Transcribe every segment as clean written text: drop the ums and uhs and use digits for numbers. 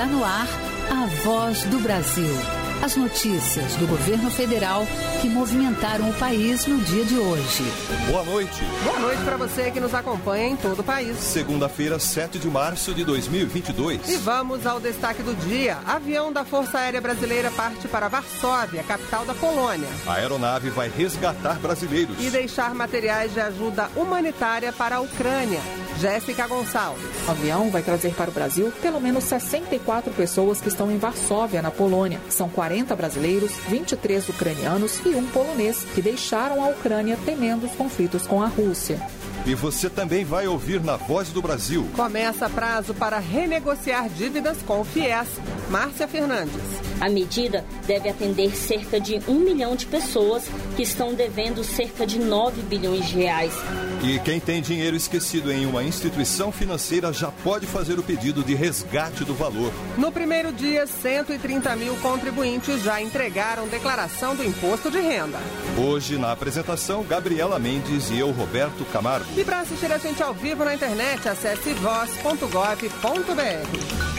Está no ar a Voz do Brasil. As notícias do governo federal que movimentaram o país no dia de hoje. Boa noite. Boa noite para você que nos acompanha em todo o país. Segunda-feira, 7 de março de 2022. E vamos ao destaque do dia. Avião da Força Aérea Brasileira parte para Varsóvia, capital da Polônia. A aeronave vai resgatar brasileiros e deixar materiais de ajuda humanitária para a Ucrânia. Jéssica Gonçalves. O avião vai trazer para o Brasil pelo menos 64 pessoas que estão em Varsóvia, na Polônia. São 40 brasileiros, 23 ucranianos e um polonês que deixaram a Ucrânia temendo os conflitos com a Rússia. E você também vai ouvir na Voz do Brasil. Começa prazo para renegociar dívidas com o FIES. Márcia Fernandes. A medida deve atender cerca de 1 milhão de pessoas que estão devendo cerca de 9 bilhões de reais. E quem tem dinheiro esquecido em uma instituição financeira já pode fazer o pedido de resgate do valor. No primeiro dia, 130 mil contribuintes já entregaram declaração do imposto de renda. Hoje, na apresentação, Gabriela Mendes e eu, Roberto Camargo. E para assistir a gente ao vivo na internet, acesse voz.gov.br.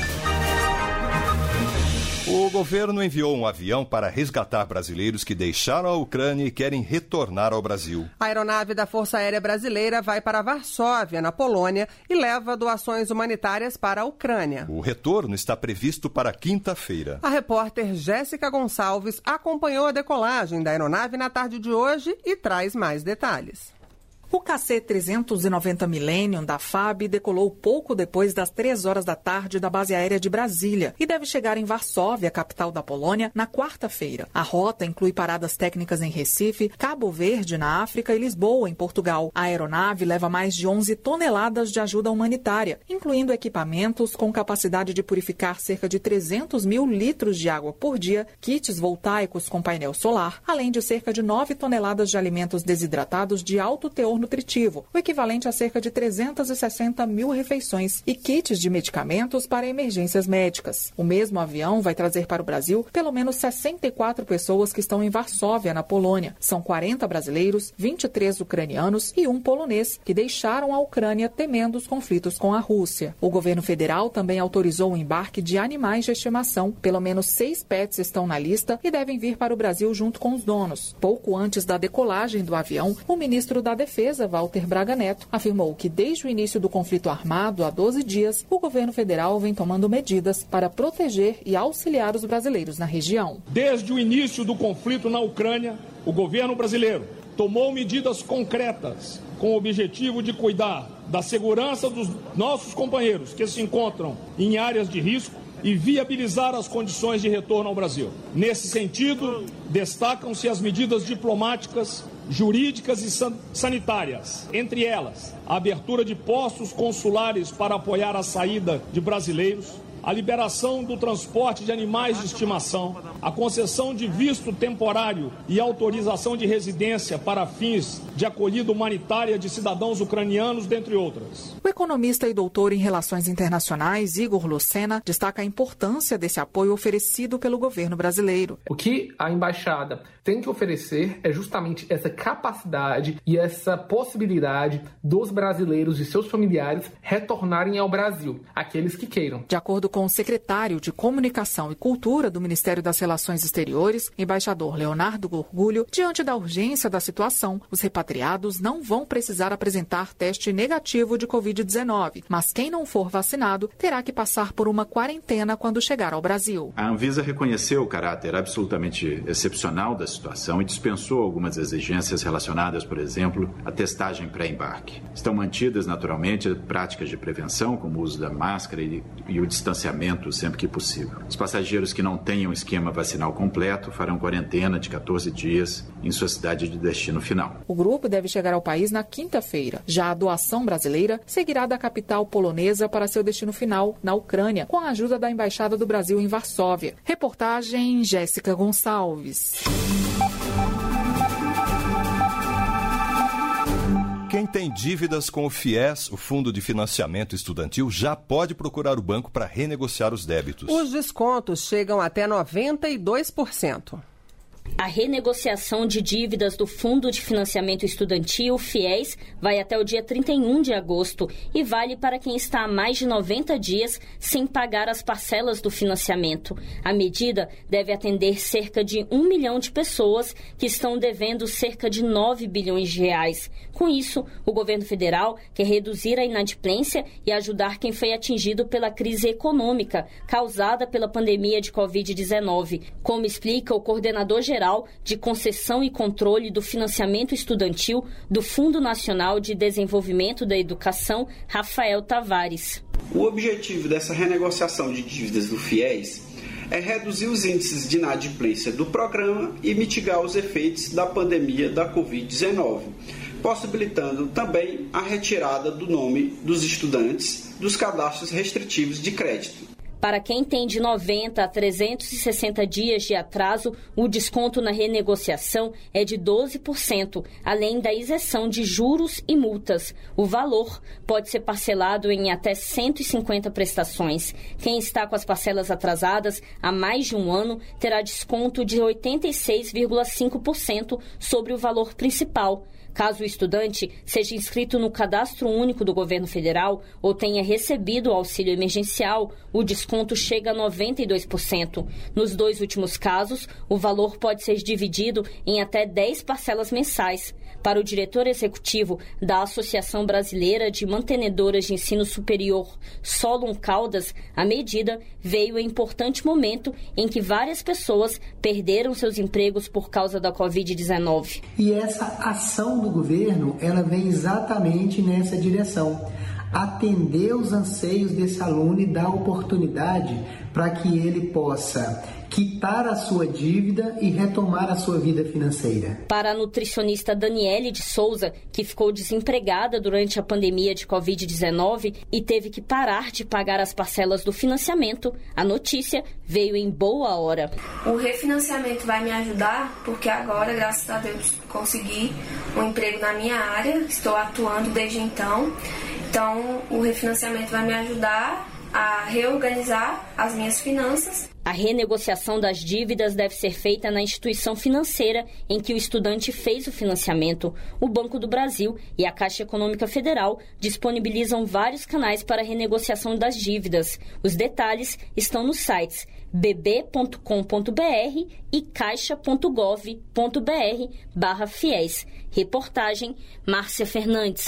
O governo enviou um avião para resgatar brasileiros que deixaram a Ucrânia e querem retornar ao Brasil. A aeronave da Força Aérea Brasileira vai para Varsóvia, na Polônia, e leva doações humanitárias para a Ucrânia. O retorno está previsto para quinta-feira. A repórter Jéssica Gonçalves acompanhou a decolagem da aeronave na tarde de hoje e traz mais detalhes. O KC-390 Millennium da FAB decolou pouco depois das 3 horas da tarde da base aérea de Brasília e deve chegar em Varsóvia, capital da Polônia, na quarta-feira. A rota inclui paradas técnicas em Recife, Cabo Verde, na África, e Lisboa, em Portugal. A aeronave leva mais de 11 toneladas de ajuda humanitária, incluindo equipamentos com capacidade de purificar cerca de 300 mil litros de água por dia, kits voltaicos com painel solar, além de cerca de 9 toneladas de alimentos desidratados de alto teor nutritivo, o equivalente a cerca de 360 mil refeições, e kits de medicamentos para emergências médicas. O mesmo avião vai trazer para o Brasil pelo menos 64 pessoas que estão em Varsóvia, na Polônia. São 40 brasileiros, 23 ucranianos e um polonês que deixaram a Ucrânia temendo os conflitos com a Rússia. O governo federal também autorizou o embarque de animais de estimação. Pelo menos 6 pets estão na lista e devem vir para o Brasil junto com os donos. Pouco antes da decolagem do avião, o ministro da Defesa, Walter Braga Neto, afirmou que desde o início do conflito armado, há 12 dias, o governo federal vem tomando medidas para proteger e auxiliar os brasileiros na região. Desde o início do conflito na Ucrânia, o governo brasileiro tomou medidas concretas com o objetivo de cuidar da segurança dos nossos companheiros que se encontram em áreas de risco e viabilizar as condições de retorno ao Brasil. Nesse sentido, destacam-se as medidas diplomáticas, jurídicas e sanitárias, entre elas a abertura de postos consulares para apoiar a saída de brasileiros, a liberação do transporte de animais de estimação, a concessão de visto temporário e autorização de residência para fins de acolhida humanitária de cidadãos ucranianos, dentre outras. O economista e doutor em Relações Internacionais, Igor Lucena, destaca a importância desse apoio oferecido pelo governo brasileiro. O que a embaixada tem que oferecer é justamente essa capacidade e essa possibilidade dos brasileiros e seus familiares retornarem ao Brasil, aqueles que queiram. De acordo com o secretário de Comunicação e Cultura do Ministério das Relações Exteriores, embaixador Leonardo Gorgulho, diante da urgência da situação, os repatriados não vão precisar apresentar teste negativo de Covid-19, mas quem não for vacinado terá que passar por uma quarentena quando chegar ao Brasil. A Anvisa reconheceu o caráter absolutamente excepcional da situação e dispensou algumas exigências relacionadas, por exemplo, à testagem pré-embarque. Estão mantidas, naturalmente, práticas de prevenção, como o uso da máscara e o distanciamento sempre que possível. Os passageiros que não tenham esquema vacinal completo farão quarentena de 14 dias em sua cidade de destino final. O grupo deve chegar ao país na quinta-feira. Já a doação brasileira seguirá da capital polonesa para seu destino final, na Ucrânia, com a ajuda da Embaixada do Brasil em Varsóvia. Reportagem Jéssica Gonçalves. Quem tem dívidas com o FIES, o Fundo de Financiamento Estudantil, já pode procurar o banco para renegociar os débitos. Os descontos chegam até 92%. A renegociação de dívidas do Fundo de Financiamento Estudantil, FIES, vai até o dia 31 de agosto e vale para quem está há mais de 90 dias sem pagar as parcelas do financiamento. A medida deve atender cerca de 1 milhão de pessoas que estão devendo cerca de 9 bilhões de reais. Com isso, o governo federal quer reduzir a inadimplência e ajudar quem foi atingido pela crise econômica causada pela pandemia de Covid-19, como explica o coordenador-geral de Concessão e Controle do Financiamento Estudantil do Fundo Nacional de Desenvolvimento da Educação, Rafael Tavares. O objetivo dessa renegociação de dívidas do FIES é reduzir os índices de inadimplência do programa e mitigar os efeitos da pandemia da Covid-19, possibilitando também a retirada do nome dos estudantes dos cadastros restritivos de crédito. Para quem tem de 90 a 360 dias de atraso, o desconto na renegociação é de 12%, além da isenção de juros e multas. O valor pode ser parcelado em até 150 prestações. Quem está com as parcelas atrasadas há mais de um ano terá desconto de 86,5% sobre o valor principal. Caso o estudante seja inscrito no Cadastro Único do Governo Federal ou tenha recebido o auxílio emergencial, o desconto chega a 92%. Nos 2 últimos casos, o valor pode ser dividido em até 10 parcelas mensais. Para o diretor executivo da Associação Brasileira de Mantenedoras de Ensino Superior, Solon Caldas, a medida veio em importante momento em que várias pessoas perderam seus empregos por causa da Covid-19. E essa ação do governo, ela vem exatamente nessa direção. Atender os anseios desse aluno e dar oportunidade para que ele possa quitar a sua dívida e retomar a sua vida financeira. Para a nutricionista Daniele de Souza, que ficou desempregada durante a pandemia de Covid-19 e teve que parar de pagar as parcelas do financiamento, a notícia veio em boa hora. O refinanciamento vai me ajudar porque agora, graças a Deus, consegui um emprego na minha área, estou atuando desde então. Então, o refinanciamento vai me ajudar a reorganizar as minhas finanças. A renegociação das dívidas deve ser feita na instituição financeira em que o estudante fez o financiamento. O Banco do Brasil e a Caixa Econômica Federal disponibilizam vários canais para a renegociação das dívidas. Os detalhes estão nos sites bb.com.br e caixa.gov.br/fiéis. Reportagem Márcia Fernandes.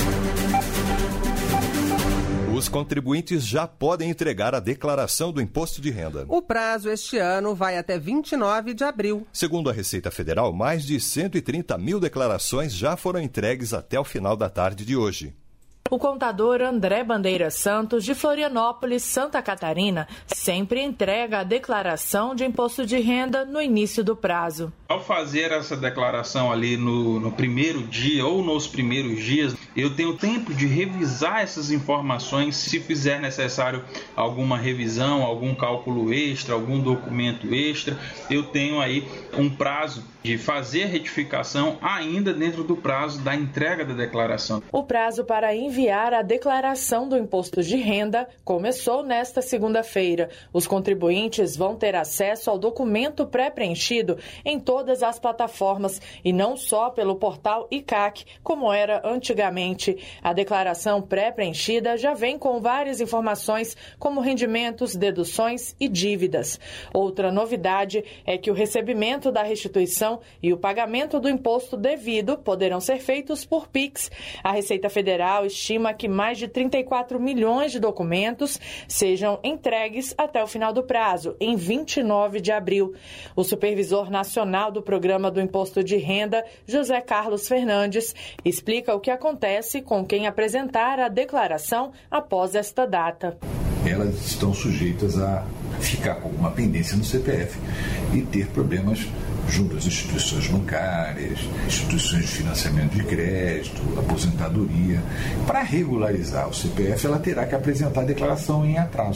Os contribuintes já podem entregar a declaração do imposto de renda. O prazo este ano vai até 29 de abril. Segundo a Receita Federal, mais de 130 mil declarações já foram entregues até o final da tarde de hoje. O contador André Bandeira Santos, de Florianópolis, Santa Catarina, sempre entrega a declaração de imposto de renda no início do prazo. Ao fazer essa declaração ali no primeiro dia ou nos primeiros dias, eu tenho tempo de revisar essas informações. Se fizer necessário alguma revisão, algum cálculo extra, algum documento extra, eu tenho aí um prazo de fazer a retificação ainda dentro do prazo da entrega da declaração. O prazo para enviar a declaração do imposto de renda começou nesta segunda-feira. Os contribuintes vão ter acesso ao documento pré-preenchido em todas as plataformas e não só pelo portal ICAC, como era antigamente. A declaração pré-preenchida já vem com várias informações como rendimentos, deduções e dívidas. Outra novidade é que o recebimento da restituição e o pagamento do imposto devido poderão ser feitos por Pix. A Receita Federal estima que mais de 34 milhões de documentos sejam entregues até o final do prazo, em 29 de abril. O supervisor nacional do Programa do Imposto de Renda, José Carlos Fernandes, explica o que acontece com quem apresentar a declaração após esta data. Elas estão sujeitas a ficar com uma pendência no CPF e ter problemas junto às instituições bancárias, instituições de financiamento de crédito, aposentadoria. Para regularizar o CPF, ela terá que apresentar a declaração em atraso.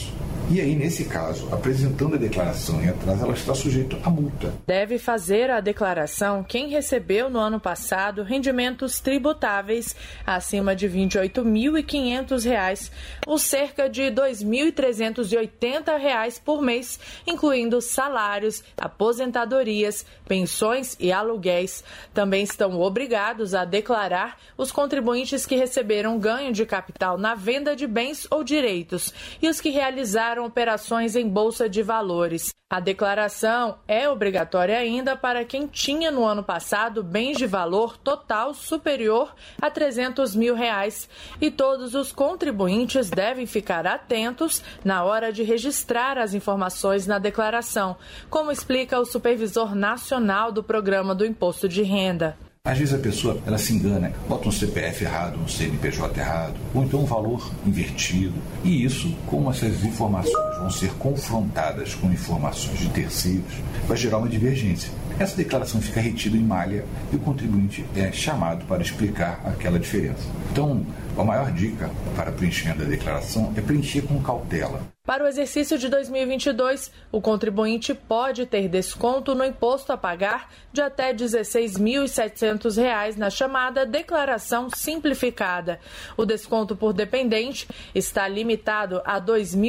E aí, nesse caso, apresentando a declaração em atraso, ela está sujeita a multa. Deve fazer a declaração quem recebeu no ano passado rendimentos tributáveis acima de R$ 28.500, ou cerca de R$ 2.380 por mês, incluindo salários, aposentadorias, pensões e aluguéis. Também estão obrigados a declarar os contribuintes que receberam ganho de capital na venda de bens ou direitos e os que realizaram operações em bolsa de valores. A declaração é obrigatória ainda para quem tinha no ano passado bens de valor total superior a R$ 300 mil e todos os contribuintes devem ficar atentos na hora de registrar as informações na declaração, como explica o supervisor nacional do Programa do Imposto de Renda. Às vezes a pessoa ela se engana, bota um CPF errado, um CNPJ errado, ou então um valor invertido. E isso, como essas informações vão ser confrontadas com informações de terceiros, vai gerar uma divergência. Essa declaração fica retida em malha e o contribuinte é chamado para explicar aquela diferença. Então, a maior dica para preencher a declaração é preencher com cautela. Para o exercício de 2022, o contribuinte pode ter desconto no imposto a pagar de até R$ 16.700 na chamada declaração simplificada. O desconto por dependente está limitado a R$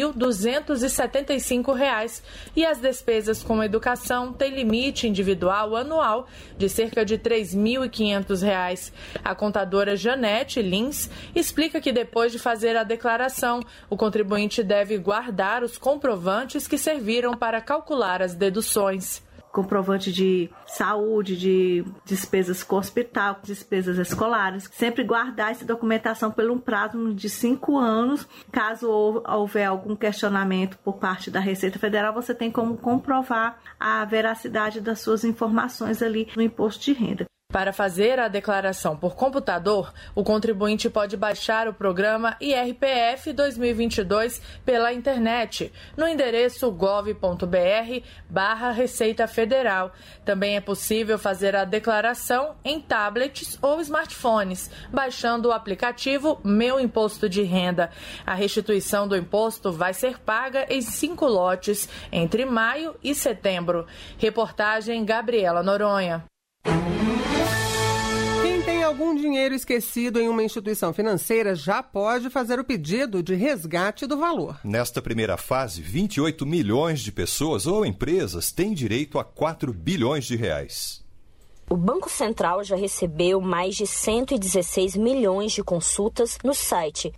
2.275 e as despesas com educação têm limite individual anual de cerca de R$ 3.500. A contadora Janete Lins explica que depois de fazer a declaração, o contribuinte deve guardar os comprovantes que serviram para calcular as deduções. Comprovante de saúde, de despesas com hospital, despesas escolares. Sempre guardar essa documentação por um prazo de 5 anos. Caso houver algum questionamento por parte da Receita Federal, você tem como comprovar a veracidade das suas informações ali no imposto de renda. Para fazer a declaração por computador, o contribuinte pode baixar o programa IRPF 2022 pela internet, no endereço gov.br/Receita Federal. Também é possível fazer a declaração em tablets ou smartphones, baixando o aplicativo Meu Imposto de Renda. A restituição do imposto vai ser paga em 5 lotes, entre maio e setembro. Reportagem Gabriela Noronha. Quem tem algum dinheiro esquecido em uma instituição financeira já pode fazer o pedido de resgate do valor. Nesta primeira fase, 28 milhões de pessoas ou empresas têm direito a 4 bilhões de reais. O Banco Central já recebeu mais de 116 milhões de consultas no site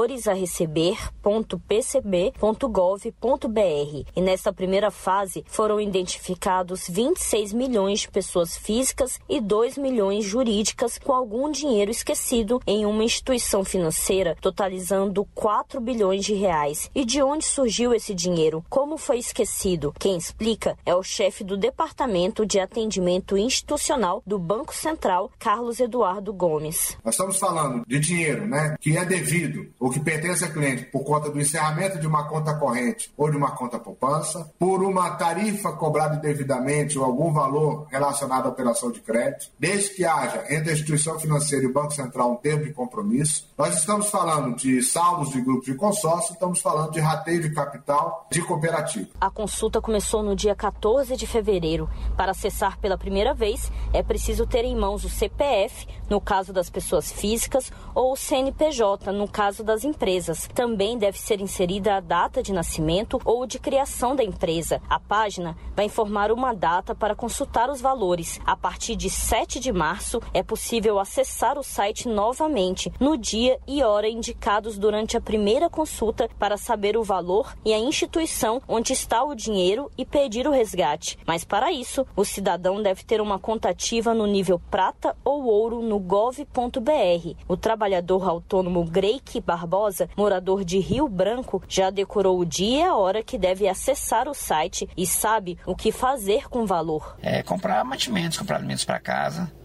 valoresareceber.pcb.gov.br. E nesta primeira fase foram identificados 26 milhões de pessoas físicas e 2 milhões jurídicas com algum dinheiro esquecido em uma instituição financeira, totalizando 4 bilhões de reais. E de onde surgiu esse dinheiro? Como foi esquecido? Quem explica é o chefe do Departamento de Atendimento Institucional do Banco Central, Carlos Eduardo Gomes. Nós estamos falando de dinheiro, que é devido ou que pertence a cliente por conta do encerramento de uma conta corrente ou de uma conta poupança, por uma tarifa cobrada indevidamente ou algum valor relacionado à operação de crédito, desde que haja entre a instituição financeira e o Banco Central um termo de compromisso. Nós estamos falando de saldos de grupos de consórcio, estamos falando de rateio de capital de cooperativa. A consulta começou no dia 14 de fevereiro. Para acessar pela primeira vez, é preciso ter em mãos o CPF, no caso das pessoas físicas, ou o CNPJ, no caso das empresas. Também deve ser inserida a data de nascimento ou de criação da empresa. A página vai informar uma data para consultar os valores. A partir de 7 de março, é possível acessar o site novamente, no dia e hora indicados durante a primeira consulta, para saber o valor e a instituição onde está o dinheiro e pedir o resgate. Mas para isso, o cidadão deve ter uma conta ativa no nível prata ou ouro no gov.br. O trabalhador autônomo Greike Barbosa, morador de Rio Branco, já decorou o dia e a hora que deve acessar o site e sabe o que fazer com o valor. Comprar mantimentos, comprar alimentos para casa,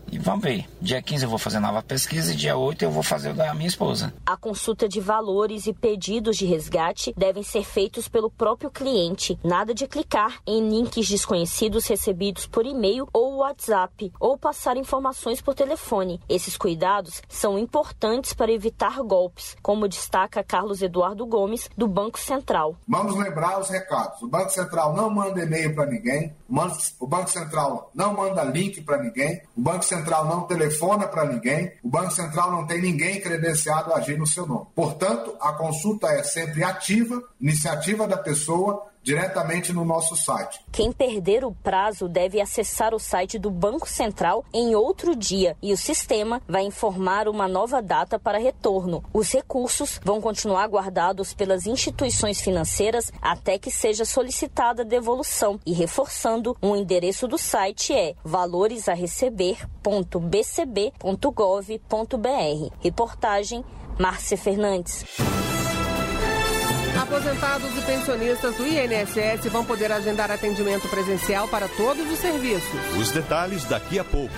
E vamos ver, dia 15 eu vou fazer nova pesquisa e dia 8 eu vou fazer o da minha esposa. A consulta de valores e pedidos de resgate devem ser feitos pelo próprio cliente. Nada de clicar em links desconhecidos recebidos por e-mail ou WhatsApp, ou passar informações por telefone. Esses cuidados são importantes para evitar golpes, como destaca Carlos Eduardo Gomes, do Banco Central. Vamos lembrar os recados. O Banco Central não manda e-mail para ninguém, o Banco Central não manda link para ninguém, o Banco Central não telefona para ninguém, o Banco Central não tem ninguém credenciado a agir no seu nome. Portanto, a consulta é sempre ativa, iniciativa da pessoa, diretamente no nosso site. Quem perder o prazo deve acessar o site do Banco Central em outro dia e o sistema vai informar uma nova data para retorno. Os recursos vão continuar guardados pelas instituições financeiras até que seja solicitada a devolução. E reforçando, o endereço do site é valoresareceber.bcb.gov.br. Reportagem Márcia Fernandes. Aposentados e pensionistas do INSS vão poder agendar atendimento presencial para todos os serviços. Os detalhes daqui a pouco.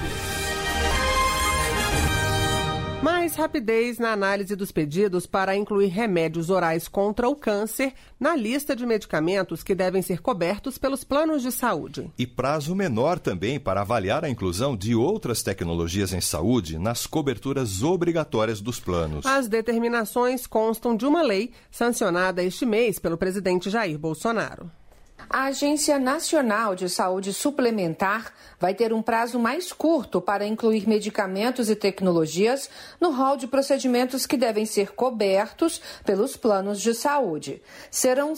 Mais rapidez na análise dos pedidos para incluir remédios orais contra o câncer na lista de medicamentos que devem ser cobertos pelos planos de saúde. E prazo menor também para avaliar a inclusão de outras tecnologias em saúde nas coberturas obrigatórias dos planos. As determinações constam de uma lei sancionada este mês pelo presidente Jair Bolsonaro. A Agência Nacional de Saúde Suplementar vai ter um prazo mais curto para incluir medicamentos e tecnologias no rol de procedimentos que devem ser cobertos pelos planos de saúde. Serão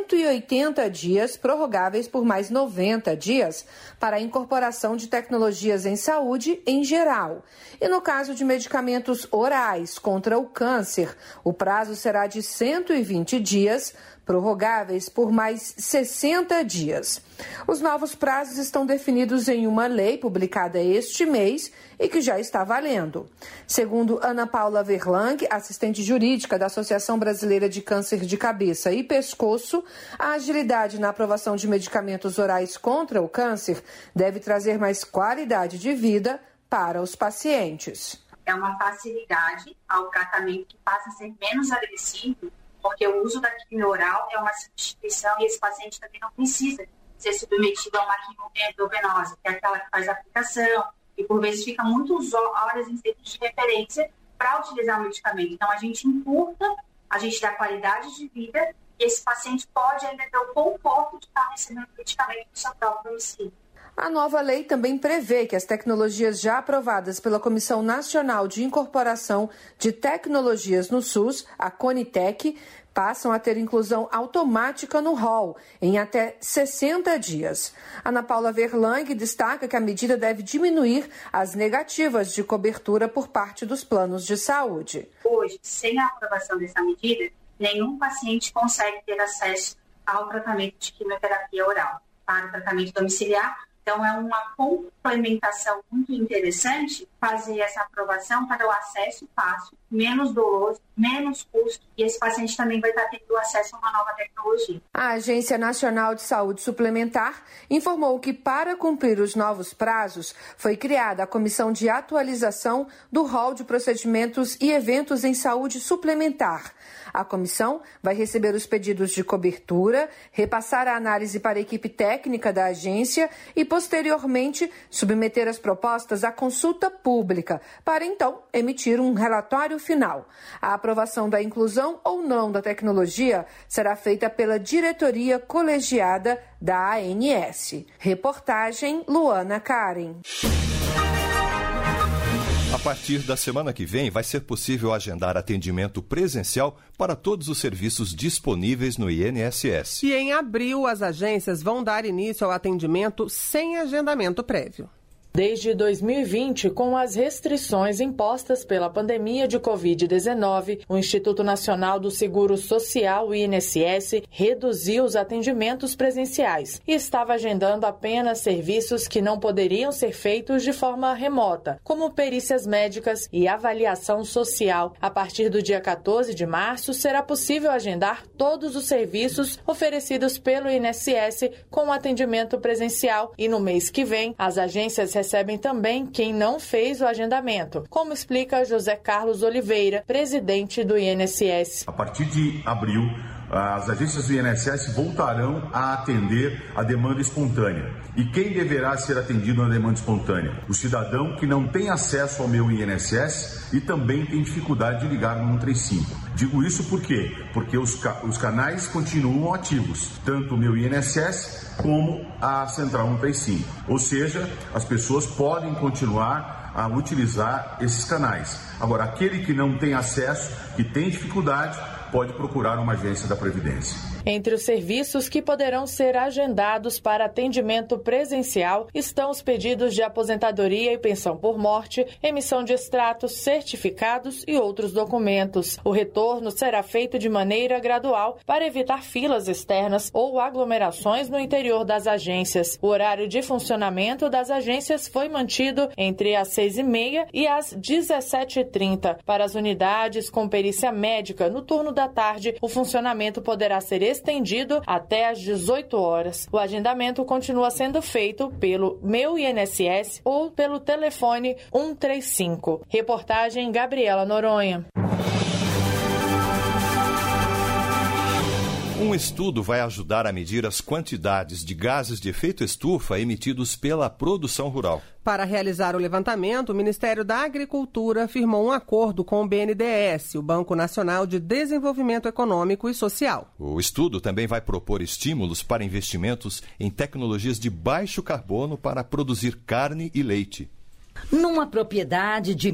180 dias, prorrogáveis por mais 90 dias, para a incorporação de tecnologias em saúde em geral. E no caso de medicamentos orais contra o câncer, o prazo será de 120 dias, prorrogáveis por mais 60 dias. Os novos prazos estão definidos em uma lei publicada este mês e que já está valendo. Segundo Ana Paula Verlang, assistente jurídica da Associação Brasileira de Câncer de Cabeça e Pescoço, a agilidade na aprovação de medicamentos orais contra o câncer deve trazer mais qualidade de vida para os pacientes. É uma facilidade ao tratamento que passa a ser menos agressivo, porque o uso da quimio oral é uma substituição e esse paciente também não precisa ser submetido a uma quimio endovenosa, que é aquela que faz a aplicação e por vezes fica muitas horas em centros de referência para utilizar o medicamento. Então a gente encurta, a gente dá qualidade de vida e esse paciente pode ainda ter o conforto de estar recebendo o medicamento no seu próprio domicílio. A nova lei também prevê que as tecnologias já aprovadas pela Comissão Nacional de Incorporação de Tecnologias no SUS, a CONITEC, passam a ter inclusão automática no rol em até 60 dias. Ana Paula Verlang destaca que a medida deve diminuir as negativas de cobertura por parte dos planos de saúde. Hoje, sem a aprovação dessa medida, nenhum paciente consegue ter acesso ao tratamento de quimioterapia oral para o tratamento domiciliar. Então, é uma complementação muito interessante fazer essa aprovação para o acesso fácil, menos doloso, menos custo, e esse paciente também vai estar tendo acesso a uma nova tecnologia. A Agência Nacional de Saúde Suplementar informou que, para cumprir os novos prazos, foi criada a Comissão de Atualização do Rol de Procedimentos e Eventos em Saúde Suplementar. A comissão vai receber os pedidos de cobertura, repassar a análise para a equipe técnica da agência e, posteriormente, submeter as propostas à consulta pública, para então emitir um relatório final. A aprovação da inclusão ou não da tecnologia será feita pela diretoria colegiada da ANS. Reportagem Luana Karen. A partir da semana que vem, vai ser possível agendar atendimento presencial para todos os serviços disponíveis no INSS. E em abril, as agências vão dar início ao atendimento sem agendamento prévio. Desde 2020, com as restrições impostas pela pandemia de Covid-19, o Instituto Nacional do Seguro Social, o INSS, reduziu os atendimentos presenciais e estava agendando apenas serviços que não poderiam ser feitos de forma remota, como perícias médicas e avaliação social. A partir do dia 14 de março, será possível agendar todos os serviços oferecidos pelo INSS com atendimento presencial e no mês que vem, as agências recebem também quem não fez o agendamento, como explica José Carlos Oliveira, presidente do INSS. A partir de abril, as agências do INSS voltarão a atender a demanda espontânea. E quem deverá ser atendido na demanda espontânea? O cidadão que não tem acesso ao meu INSS e também tem dificuldade de ligar no 135. Digo isso por quê? Porque os canais continuam ativos, tanto o meu INSS como a Central 135. Ou seja, as pessoas podem continuar a utilizar esses canais. Agora, aquele que não tem acesso, que tem dificuldade, pode procurar uma agência da Previdência. Entre os serviços que poderão ser agendados para atendimento presencial estão os pedidos de aposentadoria e pensão por morte, emissão de extratos, certificados e outros documentos. O retorno será feito de maneira gradual para evitar filas externas ou aglomerações no interior das agências. O horário de funcionamento das agências foi mantido entre as 6h30 e as 17h30. Para as unidades com perícia médica, no turno da tarde, o funcionamento poderá ser estendido até às 18 horas. O agendamento continua sendo feito pelo Meu INSS ou pelo telefone 135. Reportagem Gabriela Noronha. Um estudo vai ajudar a medir as quantidades de gases de efeito estufa emitidos pela produção rural. Para realizar o levantamento, o Ministério da Agricultura firmou um acordo com o BNDES, o Banco Nacional de Desenvolvimento Econômico e Social. O estudo também vai propor estímulos para investimentos em tecnologias de baixo carbono para produzir carne e leite. Numa propriedade de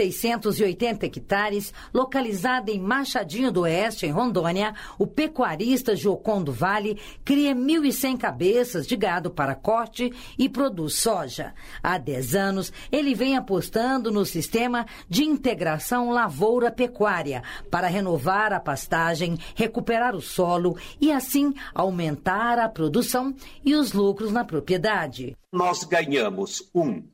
1.680 hectares, localizada em Machadinho do Oeste, em Rondônia, o pecuarista Joconde Vale cria 1.100 cabeças de gado para corte e produz soja. Há 10 anos, ele vem apostando no sistema de integração lavoura-pecuária para renovar a pastagem, recuperar o solo e, assim, aumentar a produção e os lucros na propriedade. Nós ganhamos,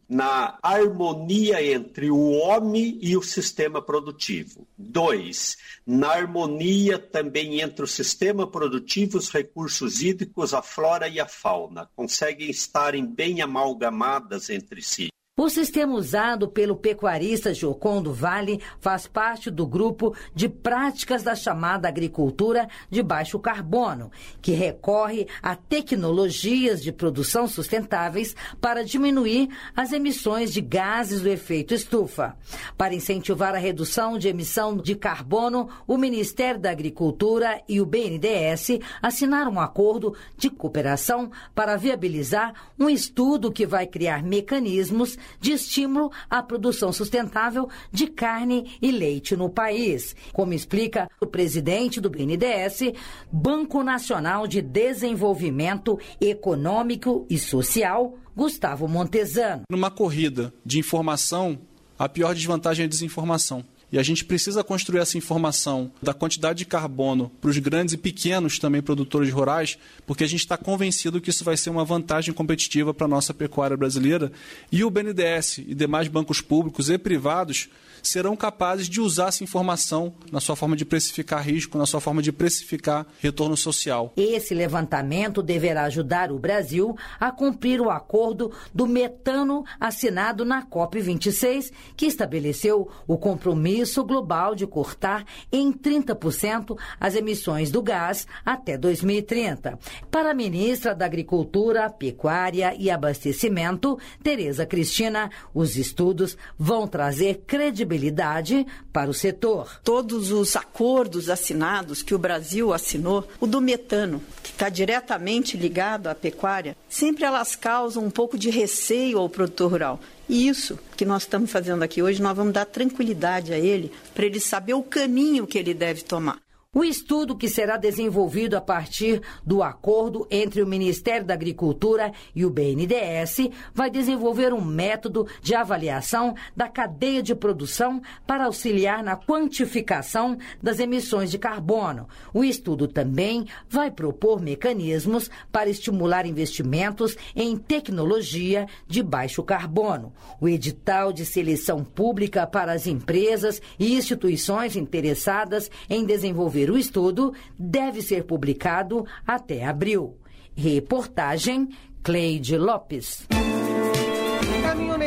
na harmonia entre o homem e o sistema produtivo. 2, na harmonia também entre o sistema produtivo, os recursos hídricos, a flora e a fauna. Conseguem estarem bem amalgamadas entre si. O sistema usado pelo pecuarista Joconde Vale faz parte do grupo de práticas da chamada agricultura de baixo carbono, que recorre a tecnologias de produção sustentáveis para diminuir as emissões de gases do efeito estufa. Para incentivar a redução de emissão de carbono, o Ministério da Agricultura e o BNDES assinaram um acordo de cooperação para viabilizar um estudo que vai criar mecanismos de estímulo à produção sustentável de carne e leite no país, como explica o presidente do BNDES, Banco Nacional de Desenvolvimento Econômico e Social, Gustavo Montesano. Numa corrida de informação, a pior desvantagem é a desinformação. E a gente precisa construir essa informação da quantidade de carbono para os grandes e pequenos também produtores rurais, porque a gente está convencido que isso vai ser uma vantagem competitiva para a nossa pecuária brasileira. E o BNDES e demais bancos públicos e privados serão capazes de usar essa informação na sua forma de precificar risco, na sua forma de precificar retorno social. Esse levantamento deverá ajudar o Brasil a cumprir o acordo do metano assinado na COP26, que estabeleceu o compromisso global de cortar em 30% as emissões do gás até 2030. Para a ministra da Agricultura, Pecuária e Abastecimento, Tereza Cristina, os estudos vão trazer credibilidade para o setor. Todos os acordos assinados que o Brasil assinou, o do metano, que está diretamente ligado à pecuária, sempre elas causam um pouco de receio ao produtor rural. E isso que nós estamos fazendo aqui hoje, nós vamos dar tranquilidade a ele, para ele saber o caminho que ele deve tomar. O estudo, que será desenvolvido a partir do acordo entre o Ministério da Agricultura e o BNDES, vai desenvolver um método de avaliação da cadeia de produção para auxiliar na quantificação das emissões de carbono. O estudo também vai propor mecanismos para estimular investimentos em tecnologia de baixo carbono. O edital de seleção pública para as empresas e instituições interessadas em desenvolver o estudo deve ser publicado até abril. Reportagem Cleide Lopes.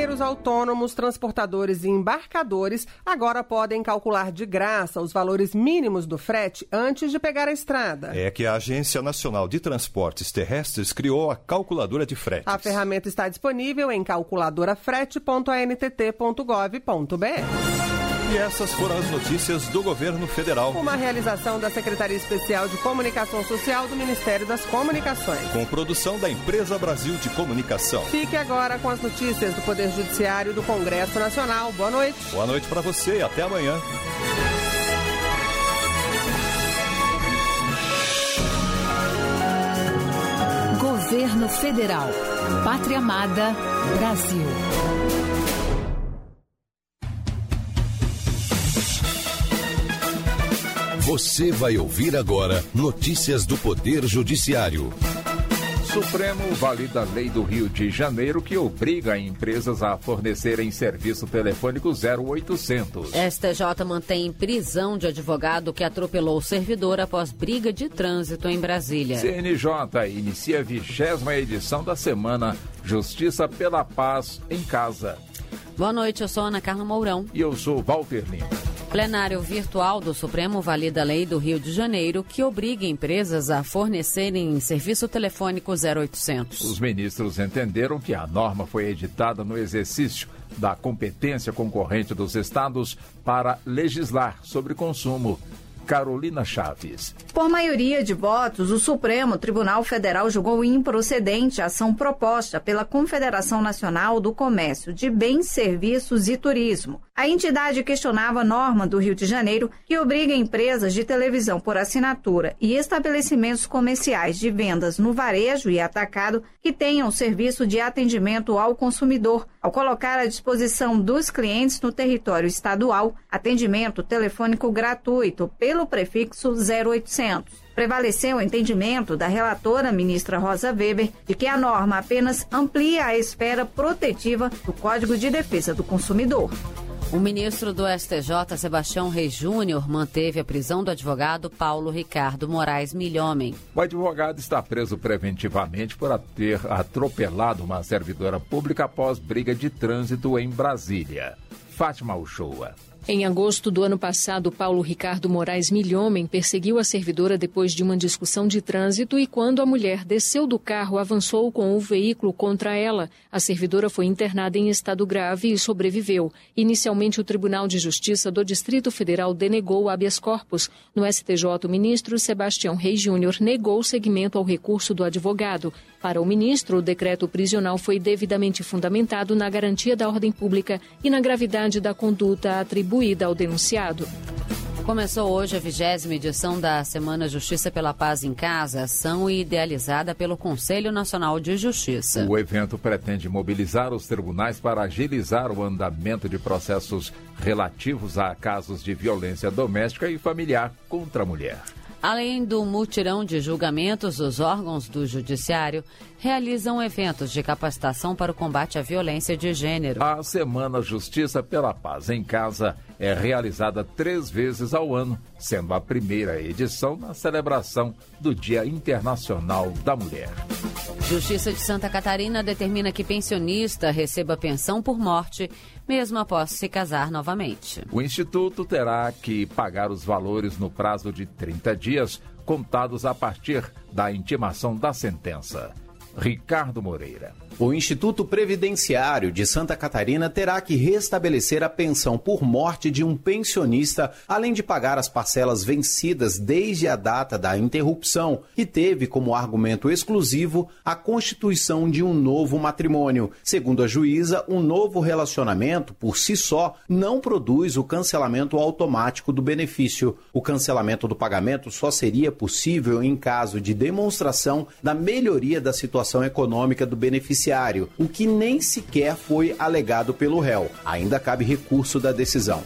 caminhoneiros autônomos, transportadores e embarcadores agora podem calcular de graça os valores mínimos do frete antes de pegar a estrada. É que a Agência Nacional de Transportes Terrestres criou a calculadora de fretes. A ferramenta está disponível em calculadorafrete.antt.gov.br. E essas foram as notícias do Governo Federal. Uma realização da Secretaria Especial de Comunicação Social do Ministério das Comunicações. Com produção da Empresa Brasil de Comunicação. Fique agora com as notícias do Poder Judiciário do Congresso Nacional. Boa noite. Boa noite para você e até amanhã. Governo Federal. Pátria Amada, Brasil. Você vai ouvir agora notícias do Poder Judiciário. Supremo valida a lei do Rio de Janeiro que obriga empresas a fornecerem serviço telefônico 0800. STJ mantém prisão de advogado que atropelou o servidor após briga de trânsito em Brasília. CNJ inicia a 20ª edição da semana Justiça pela Paz em Casa. Boa noite, eu sou Ana Carla Mourão. E eu sou Walter Lima. Plenário virtual do Supremo valida a lei do Rio de Janeiro que obriga empresas a fornecerem serviço telefônico 0800. Os ministros entenderam que a norma foi editada no exercício da competência concorrente dos estados para legislar sobre consumo. Carolina Chaves. Por maioria de votos, o Supremo Tribunal Federal julgou improcedente a ação proposta pela Confederação Nacional do Comércio de Bens, Serviços e Turismo. A entidade questionava a norma do Rio de Janeiro que obriga empresas de televisão por assinatura e estabelecimentos comerciais de vendas no varejo e atacado que tenham serviço de atendimento ao consumidor, ao colocar à disposição dos clientes no território estadual atendimento telefônico gratuito pelo prefixo 0800. Prevaleceu o entendimento da relatora ministra Rosa Weber de que a norma apenas amplia a esfera protetiva do Código de Defesa do Consumidor. O ministro do STJ, Sebastião Reis Júnior, manteve a prisão do advogado Paulo Ricardo Moraes Milhomem. O advogado está preso preventivamente por ter atropelado uma servidora pública após briga de trânsito em Brasília. Fátima Uchoa. Em agosto do ano passado, Paulo Ricardo Moraes Milhomem perseguiu a servidora depois de uma discussão de trânsito e quando a mulher desceu do carro, avançou com o veículo contra ela. A servidora foi internada em estado grave e sobreviveu. Inicialmente, o Tribunal de Justiça do Distrito Federal denegou o habeas corpus. No STJ, o ministro Sebastião Reis Júnior negou seguimento ao recurso do advogado. Para o ministro, o decreto prisional foi devidamente fundamentado na garantia da ordem pública e na gravidade da conduta atribuída ao denunciado. Começou hoje a 20ª edição da Semana Justiça pela Paz em Casa, ação idealizada pelo Conselho Nacional de Justiça. O evento pretende mobilizar os tribunais para agilizar o andamento de processos relativos a casos de violência doméstica e familiar contra a mulher. Além do mutirão de julgamentos, os órgãos do Judiciário realizam eventos de capacitação para o combate à violência de gênero. A Semana Justiça pela Paz em Casa é realizada 3 vezes ao ano, sendo a primeira edição na celebração do Dia Internacional da Mulher. Justiça de Santa Catarina determina que pensionista receba pensão por morte, mesmo após se casar novamente. O Instituto terá que pagar os valores no prazo de 30 dias, contados a partir da intimação da sentença. Ricardo Moreira. O Instituto Previdenciário de Santa Catarina terá que restabelecer a pensão por morte de um pensionista, além de pagar as parcelas vencidas desde a data da interrupção, que teve como argumento exclusivo a constituição de um novo matrimônio. Segundo a juíza, um novo relacionamento, por si só, não produz o cancelamento automático do benefício. O cancelamento do pagamento só seria possível em caso de demonstração da melhoria da situação econômica do beneficiário, o que nem sequer foi alegado pelo réu. Ainda cabe recurso da decisão.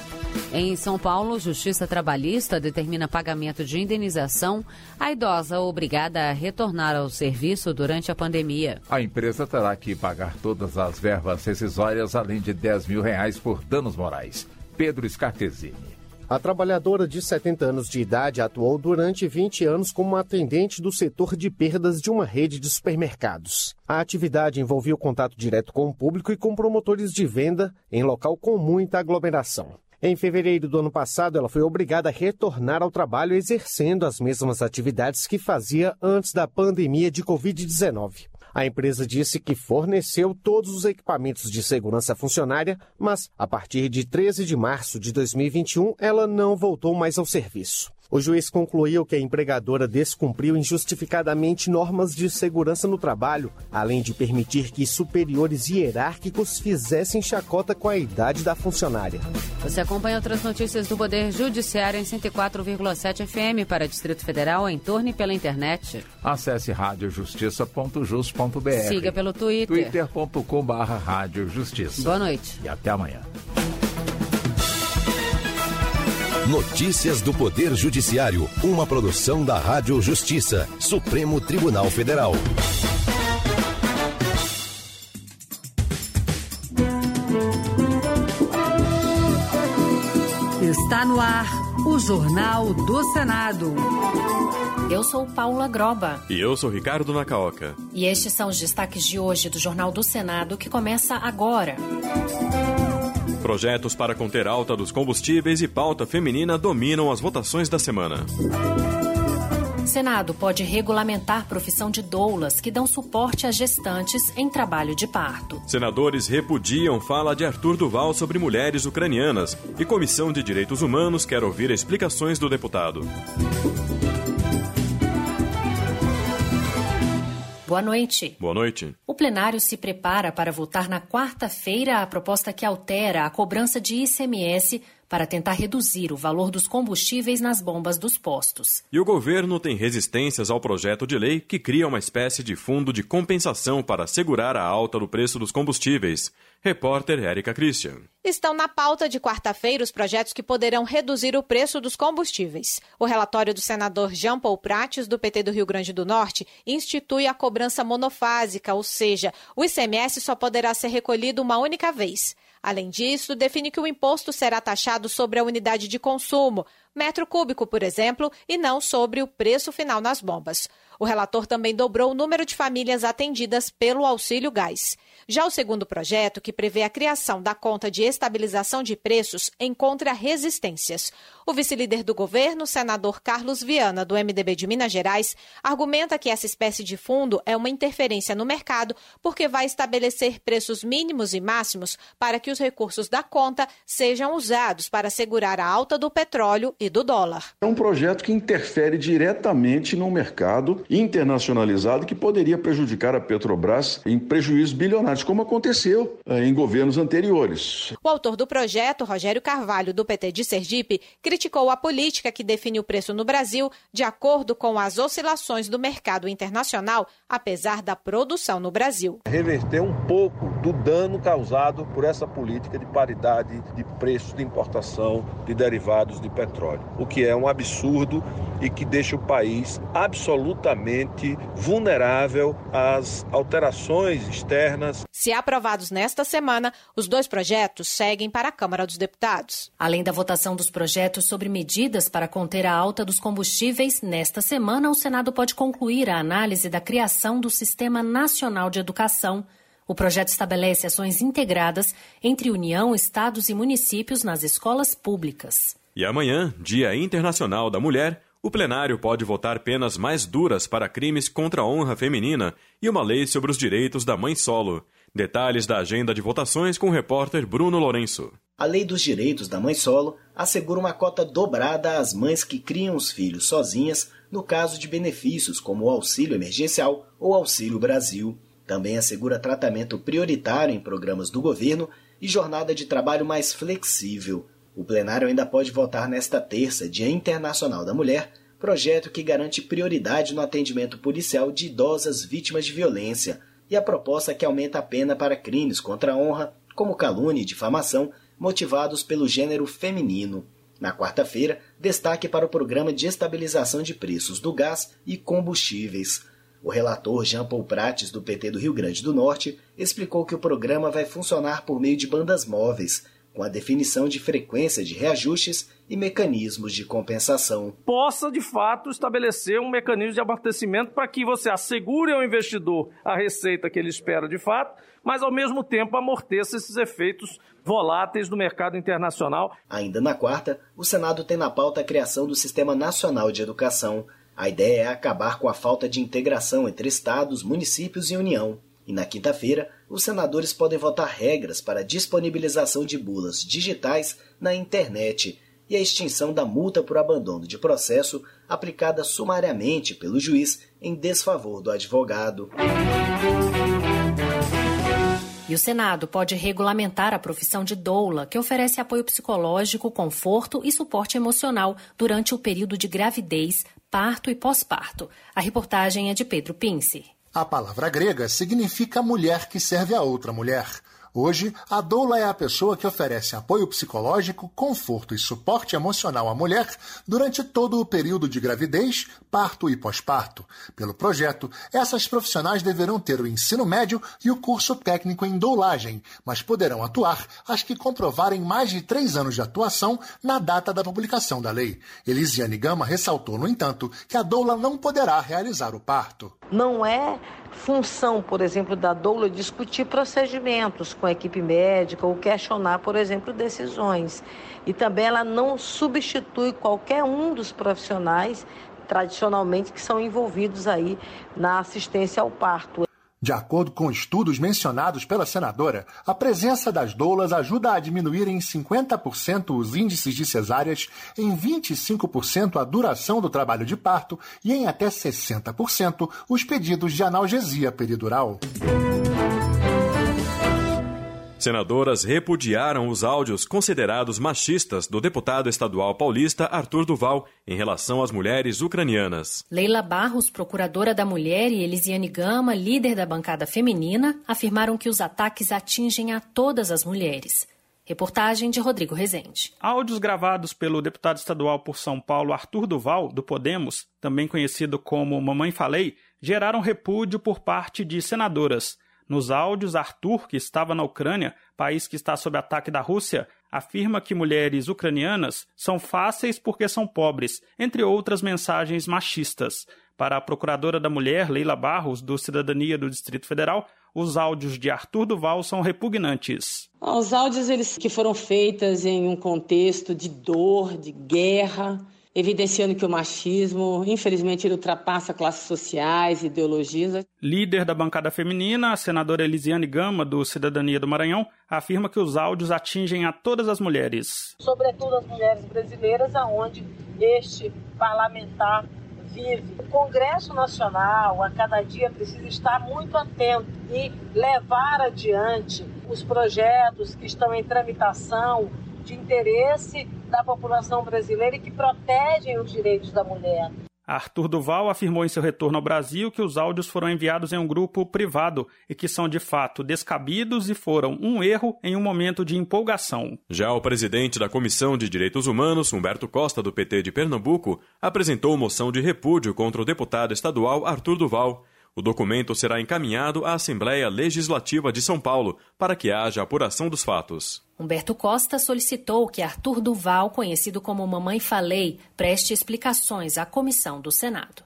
Em São Paulo, Justiça Trabalhista determina pagamento de indenização à idosa obrigada a retornar ao serviço durante a pandemia. A empresa terá que pagar todas as verbas rescisórias, além de R$10 mil por danos morais. Pedro Scartesini. A trabalhadora de 70 anos de idade atuou durante 20 anos como atendente do setor de perdas de uma rede de supermercados. A atividade envolvia o contato direto com o público e com promotores de venda em local com muita aglomeração. Em fevereiro do ano passado, ela foi obrigada a retornar ao trabalho exercendo as mesmas atividades que fazia antes da pandemia de Covid-19. A empresa disse que forneceu todos os equipamentos de segurança funcionária, mas a partir de 13 de março de 2021, ela não voltou mais ao serviço. O juiz concluiu que a empregadora descumpriu injustificadamente normas de segurança no trabalho, além de permitir que superiores hierárquicos fizessem chacota com a idade da funcionária. Você acompanha outras notícias do Poder Judiciário em 104,7 FM para Distrito Federal, em torno e pela internet. Acesse radiojustiça.jus.br. Siga pelo Twitter. twitter.com/radiojustiça. Boa noite. E até amanhã. Notícias do Poder Judiciário, uma produção da Rádio Justiça, Supremo Tribunal Federal. Está no ar o Jornal do Senado. Eu sou Paula Groba. E eu sou Ricardo Nacaoca. E estes são os destaques de hoje do Jornal do Senado, que começa agora. Projetos para conter alta dos combustíveis e pauta feminina dominam as votações da semana. Senado pode regulamentar profissão de doulas que dão suporte a gestantes em trabalho de parto. Senadores repudiam fala de Arthur Duval sobre mulheres ucranianas e Comissão de Direitos Humanos quer ouvir explicações do deputado. Boa noite. Boa noite. O plenário se prepara para votar na quarta-feira a proposta que altera a cobrança de ICMS para tentar reduzir o valor dos combustíveis nas bombas dos postos. E o governo tem resistências ao projeto de lei que cria uma espécie de fundo de compensação para segurar a alta do preço dos combustíveis. Repórter Érica Christian. Estão na pauta de quarta-feira os projetos que poderão reduzir o preço dos combustíveis. O relatório do senador Jean Paul Prates, do PT do Rio Grande do Norte, institui a cobrança monofásica, ou seja, o ICMS só poderá ser recolhido uma única vez. Além disso, define que o imposto será taxado sobre a unidade de consumo, metro cúbico, por exemplo, e não sobre o preço final nas bombas. O relator também dobrou o número de famílias atendidas pelo auxílio gás. Já o segundo projeto, que prevê a criação da conta de estabilização de preços, encontra resistências. O vice-líder do governo, senador Carlos Viana, do MDB de Minas Gerais, argumenta que essa espécie de fundo é uma interferência no mercado porque vai estabelecer preços mínimos e máximos para que os recursos da conta sejam usados para segurar a alta do petróleo e do dólar. É um projeto que interfere diretamente no mercado internacionalizado que poderia prejudicar a Petrobras em prejuízos bilionários, como aconteceu em governos anteriores. O autor do projeto, Rogério Carvalho, do PT de Sergipe, criticou a política que define o preço no Brasil de acordo com as oscilações do mercado internacional, apesar da produção no Brasil. Reverter um pouco do dano causado por essa política de paridade de preços de importação de derivados de petróleo, o que é um absurdo e que deixa o país absolutamente vulnerável às alterações externas. Se aprovados nesta semana, os dois projetos seguem para a Câmara dos Deputados. Além da votação dos projetos sobre medidas para conter a alta dos combustíveis, nesta semana o Senado pode concluir a análise da criação do Sistema Nacional de Educação. O projeto estabelece ações integradas entre União, estados e municípios nas escolas públicas. E amanhã, Dia Internacional da Mulher, o plenário pode votar penas mais duras para crimes contra a honra feminina e uma lei sobre os direitos da mãe solo. Detalhes da agenda de votações com o repórter Bruno Lourenço. A Lei dos Direitos da Mãe Solo assegura uma cota dobrada às mães que criam os filhos sozinhas no caso de benefícios como o Auxílio Emergencial ou Auxílio Brasil. Também assegura tratamento prioritário em programas do governo e jornada de trabalho mais flexível. O plenário ainda pode votar nesta terça, Dia Internacional da Mulher, projeto que garante prioridade no atendimento policial de idosas vítimas de violência e a proposta que aumenta a pena para crimes contra a honra, como calúnia e difamação, motivados pelo gênero feminino. Na quarta-feira, destaque para o Programa de Estabilização de Preços do Gás e Combustíveis. O relator Jean Paul Prates, do PT do Rio Grande do Norte, explicou que o programa vai funcionar por meio de bandas móveis, com a definição de frequência de reajustes e mecanismos de compensação. Possa, de fato, estabelecer um mecanismo de abastecimento para que você assegure ao investidor a receita que ele espera de fato, mas, ao mesmo tempo, amorteça esses efeitos voláteis do mercado internacional. Ainda na quarta, o Senado tem na pauta a criação do Sistema Nacional de Educação. A ideia é acabar com a falta de integração entre estados, municípios e União. E na quinta-feira, os senadores podem votar regras para a disponibilização de bulas digitais na internet e a extinção da multa por abandono de processo aplicada sumariamente pelo juiz em desfavor do advogado. E o Senado pode regulamentar a profissão de doula, que oferece apoio psicológico, conforto e suporte emocional durante o período de gravidez, parto e pós-parto. A reportagem é de Pedro Pince. A palavra grega significa mulher que serve a outra mulher. Hoje, a doula é a pessoa que oferece apoio psicológico, conforto e suporte emocional à mulher durante todo o período de gravidez, parto e pós-parto. Pelo projeto, essas profissionais deverão ter o ensino médio e o curso técnico em doulagem, mas poderão atuar as que comprovarem mais de 3 anos de atuação na data da publicação da lei. Elisiane Gama ressaltou, no entanto, que a doula não poderá realizar o parto. Não é função, por exemplo, da doula discutir procedimentos com a equipe médica ou questionar, por exemplo, decisões. E também ela não substitui qualquer um dos profissionais tradicionalmente que são envolvidos aí na assistência ao parto. De acordo com estudos mencionados pela senadora, a presença das doulas ajuda a diminuir em 50% os índices de cesáreas, em 25% a duração do trabalho de parto e em até 60% os pedidos de analgesia peridural. Senadoras repudiaram os áudios considerados machistas do deputado estadual paulista Arthur Duval em relação às mulheres ucranianas. Leila Barros, procuradora da mulher, e Elisiane Gama, líder da bancada feminina, afirmaram que os ataques atingem a todas as mulheres. Reportagem de Rodrigo Rezende. Áudios gravados pelo deputado estadual por São Paulo Arthur Duval, do Podemos, também conhecido como Mamãe Falei, geraram repúdio por parte de senadoras. Nos áudios, Arthur, que estava na Ucrânia, país que está sob ataque da Rússia, afirma que mulheres ucranianas são fáceis porque são pobres, entre outras mensagens machistas. Para a procuradora da mulher, Leila Barros, do Cidadania do Distrito Federal, os áudios de Arthur Duval são repugnantes. Os áudios que foram feitos em um contexto de dor, de guerra, evidenciando que o machismo, infelizmente, ele ultrapassa classes sociais, ideologias. Líder da bancada feminina, a senadora Elisiane Gama, do Cidadania do Maranhão, afirma que os áudios atingem a todas as mulheres. Sobretudo as mulheres brasileiras, aonde este parlamentar vive. O Congresso Nacional, a cada dia, precisa estar muito atento e levar adiante os projetos que estão em tramitação de interesse da população brasileira e que protegem os direitos da mulher. Arthur Duval afirmou em seu retorno ao Brasil que os áudios foram enviados em um grupo privado e que são de fato descabidos e foram um erro em um momento de empolgação. Já o presidente da Comissão de Direitos Humanos, Humberto Costa, do PT de Pernambuco, apresentou moção de repúdio contra o deputado estadual Arthur Duval. O documento será encaminhado à Assembleia Legislativa de São Paulo para que haja apuração dos fatos. Humberto Costa solicitou que Arthur Duval, conhecido como Mamãe Falei, preste explicações à comissão do Senado.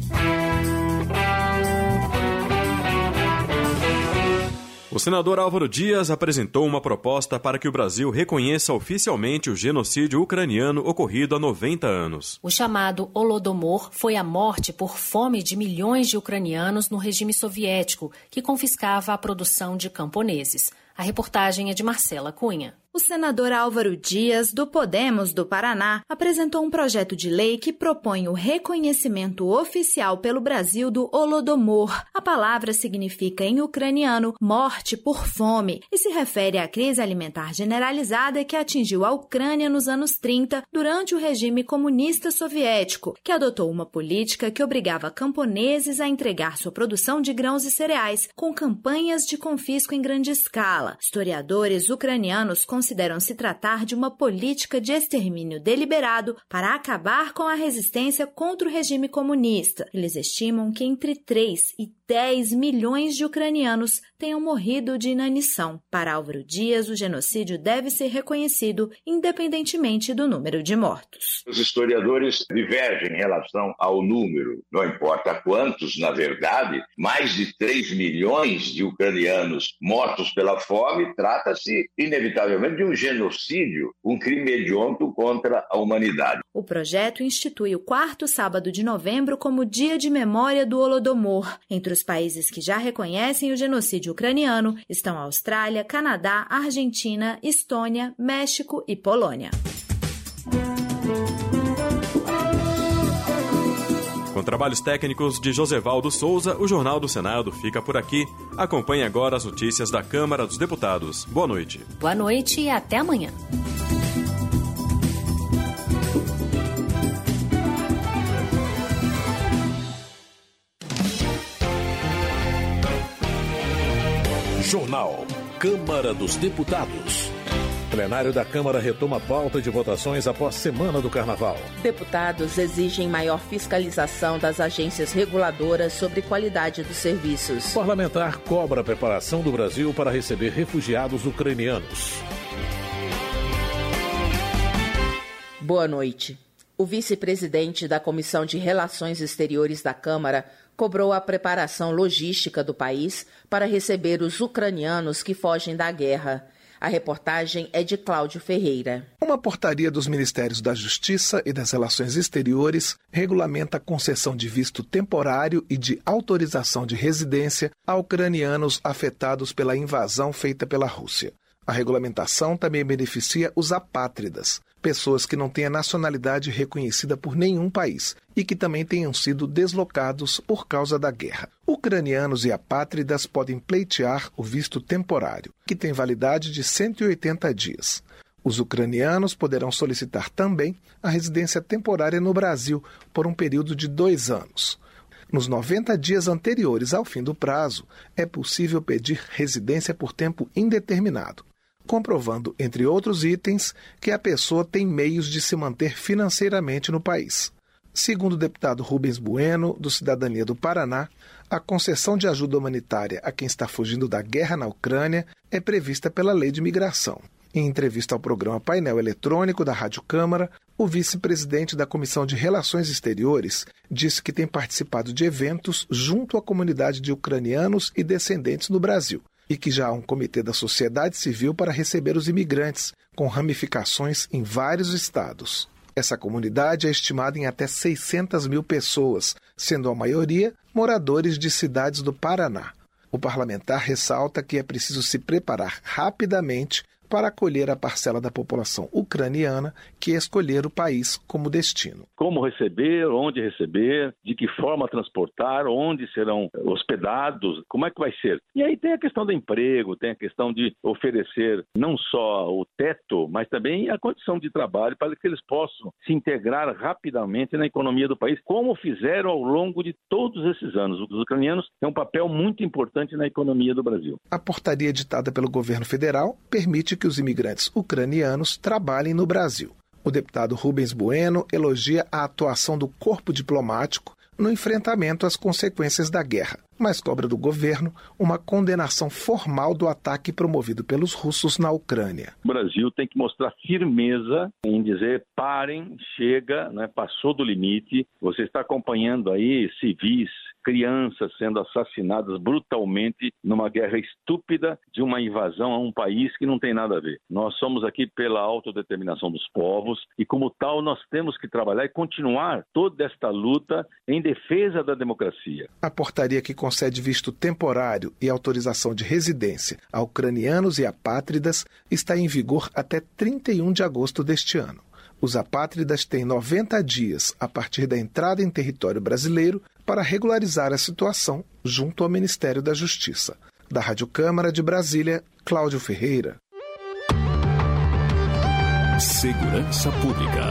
O senador Álvaro Dias apresentou uma proposta para que o Brasil reconheça oficialmente o genocídio ucraniano ocorrido há 90 anos. O chamado Holodomor foi a morte por fome de milhões de ucranianos no regime soviético, que confiscava a produção de camponeses. A reportagem é de Marcela Cunha. O senador Álvaro Dias, do Podemos do Paraná, apresentou um projeto de lei que propõe o reconhecimento oficial pelo Brasil do Holodomor. A palavra significa em ucraniano morte por fome e se refere à crise alimentar generalizada que atingiu a Ucrânia nos anos 30 durante o regime comunista soviético, que adotou uma política que obrigava camponeses a entregar sua produção de grãos e cereais, com campanhas de confisco em grande escala. Historiadores ucranianos consideram se tratar de uma política de extermínio deliberado para acabar com a resistência contra o regime comunista. Eles estimam que entre 3 e 10 milhões de ucranianos tenham morrido de inanição. Para Álvaro Dias, o genocídio deve ser reconhecido independentemente do número de mortos. Os historiadores divergem em relação ao número, não importa quantos, na verdade, mais de 3 milhões de ucranianos mortos pela fome, trata-se inevitavelmente de um genocídio, um crime hediondo contra a humanidade. O projeto institui o 4º sábado de novembro como Dia de Memória do Holodomor. Entre os países que já reconhecem o genocídio ucraniano estão a Austrália, Canadá, Argentina, Estônia, México e Polônia. Com trabalhos técnicos de Josevaldo Souza, o Jornal do Senado fica por aqui. Acompanhe agora as notícias da Câmara dos Deputados. Boa noite. Boa noite e até amanhã. Jornal Câmara dos Deputados. Plenário da Câmara retoma a pauta de votações após Semana do Carnaval. Deputados exigem maior fiscalização das agências reguladoras sobre qualidade dos serviços. Parlamentar cobra a preparação do Brasil para receber refugiados ucranianos. Boa noite. O vice-presidente da Comissão de Relações Exteriores da Câmara cobrou a preparação logística do país para receber os ucranianos que fogem da guerra. A reportagem é de Cláudio Ferreira. Uma portaria dos Ministérios da Justiça e das Relações Exteriores regulamenta a concessão de visto temporário e de autorização de residência a ucranianos afetados pela invasão feita pela Rússia. A regulamentação também beneficia os apátridas, pessoas que não têm a nacionalidade reconhecida por nenhum país e que também tenham sido deslocados por causa da guerra. Ucranianos e apátridas podem pleitear o visto temporário, que tem validade de 180 dias. Os ucranianos poderão solicitar também a residência temporária no Brasil por um período de 2 anos. Nos 90 dias anteriores ao fim do prazo, é possível pedir residência por tempo indeterminado, comprovando, entre outros itens, que a pessoa tem meios de se manter financeiramente no país. Segundo o deputado Rubens Bueno, do Cidadania do Paraná, a concessão de ajuda humanitária a quem está fugindo da guerra na Ucrânia é prevista pela Lei de Migração. Em entrevista ao programa Painel Eletrônico da Rádio Câmara, o vice-presidente da Comissão de Relações Exteriores disse que tem participado de eventos junto à comunidade de ucranianos e descendentes no Brasil e que já há um comitê da sociedade civil para receber os imigrantes, com ramificações em vários estados. Essa comunidade é estimada em até 600 mil pessoas, sendo a maioria moradores de cidades do Paraná. O parlamentar ressalta que é preciso se preparar rapidamente para acolher a parcela da população ucraniana que escolher o país como destino. Como receber, onde receber, de que forma transportar, onde serão hospedados, como é que vai ser? E aí tem a questão do emprego, tem a questão de oferecer não só o teto, mas também a condição de trabalho para que eles possam se integrar rapidamente na economia do país, como fizeram ao longo de todos esses anos. Os ucranianos têm um papel muito importante na economia do Brasil. A portaria editada pelo governo federal permite que os imigrantes ucranianos trabalhem no Brasil. O deputado Rubens Bueno elogia a atuação do corpo diplomático no enfrentamento às consequências da guerra, mas cobra do governo uma condenação formal do ataque promovido pelos russos na Ucrânia. O Brasil tem que mostrar firmeza em dizer parem, chega, né, passou do limite, você está acompanhando aí civis, crianças sendo assassinadas brutalmente numa guerra estúpida de uma invasão a um país que não tem nada a ver. Nós somos aqui pela autodeterminação dos povos e, como tal, nós temos que trabalhar e continuar toda esta luta em defesa da democracia. A portaria que concede visto temporário e autorização de residência a ucranianos e apátridas está em vigor até 31 de agosto deste ano. Os apátridas têm 90 dias a partir da entrada em território brasileiro para regularizar a situação junto ao Ministério da Justiça. Da Rádio Câmara de Brasília, Cláudio Ferreira. Segurança Pública.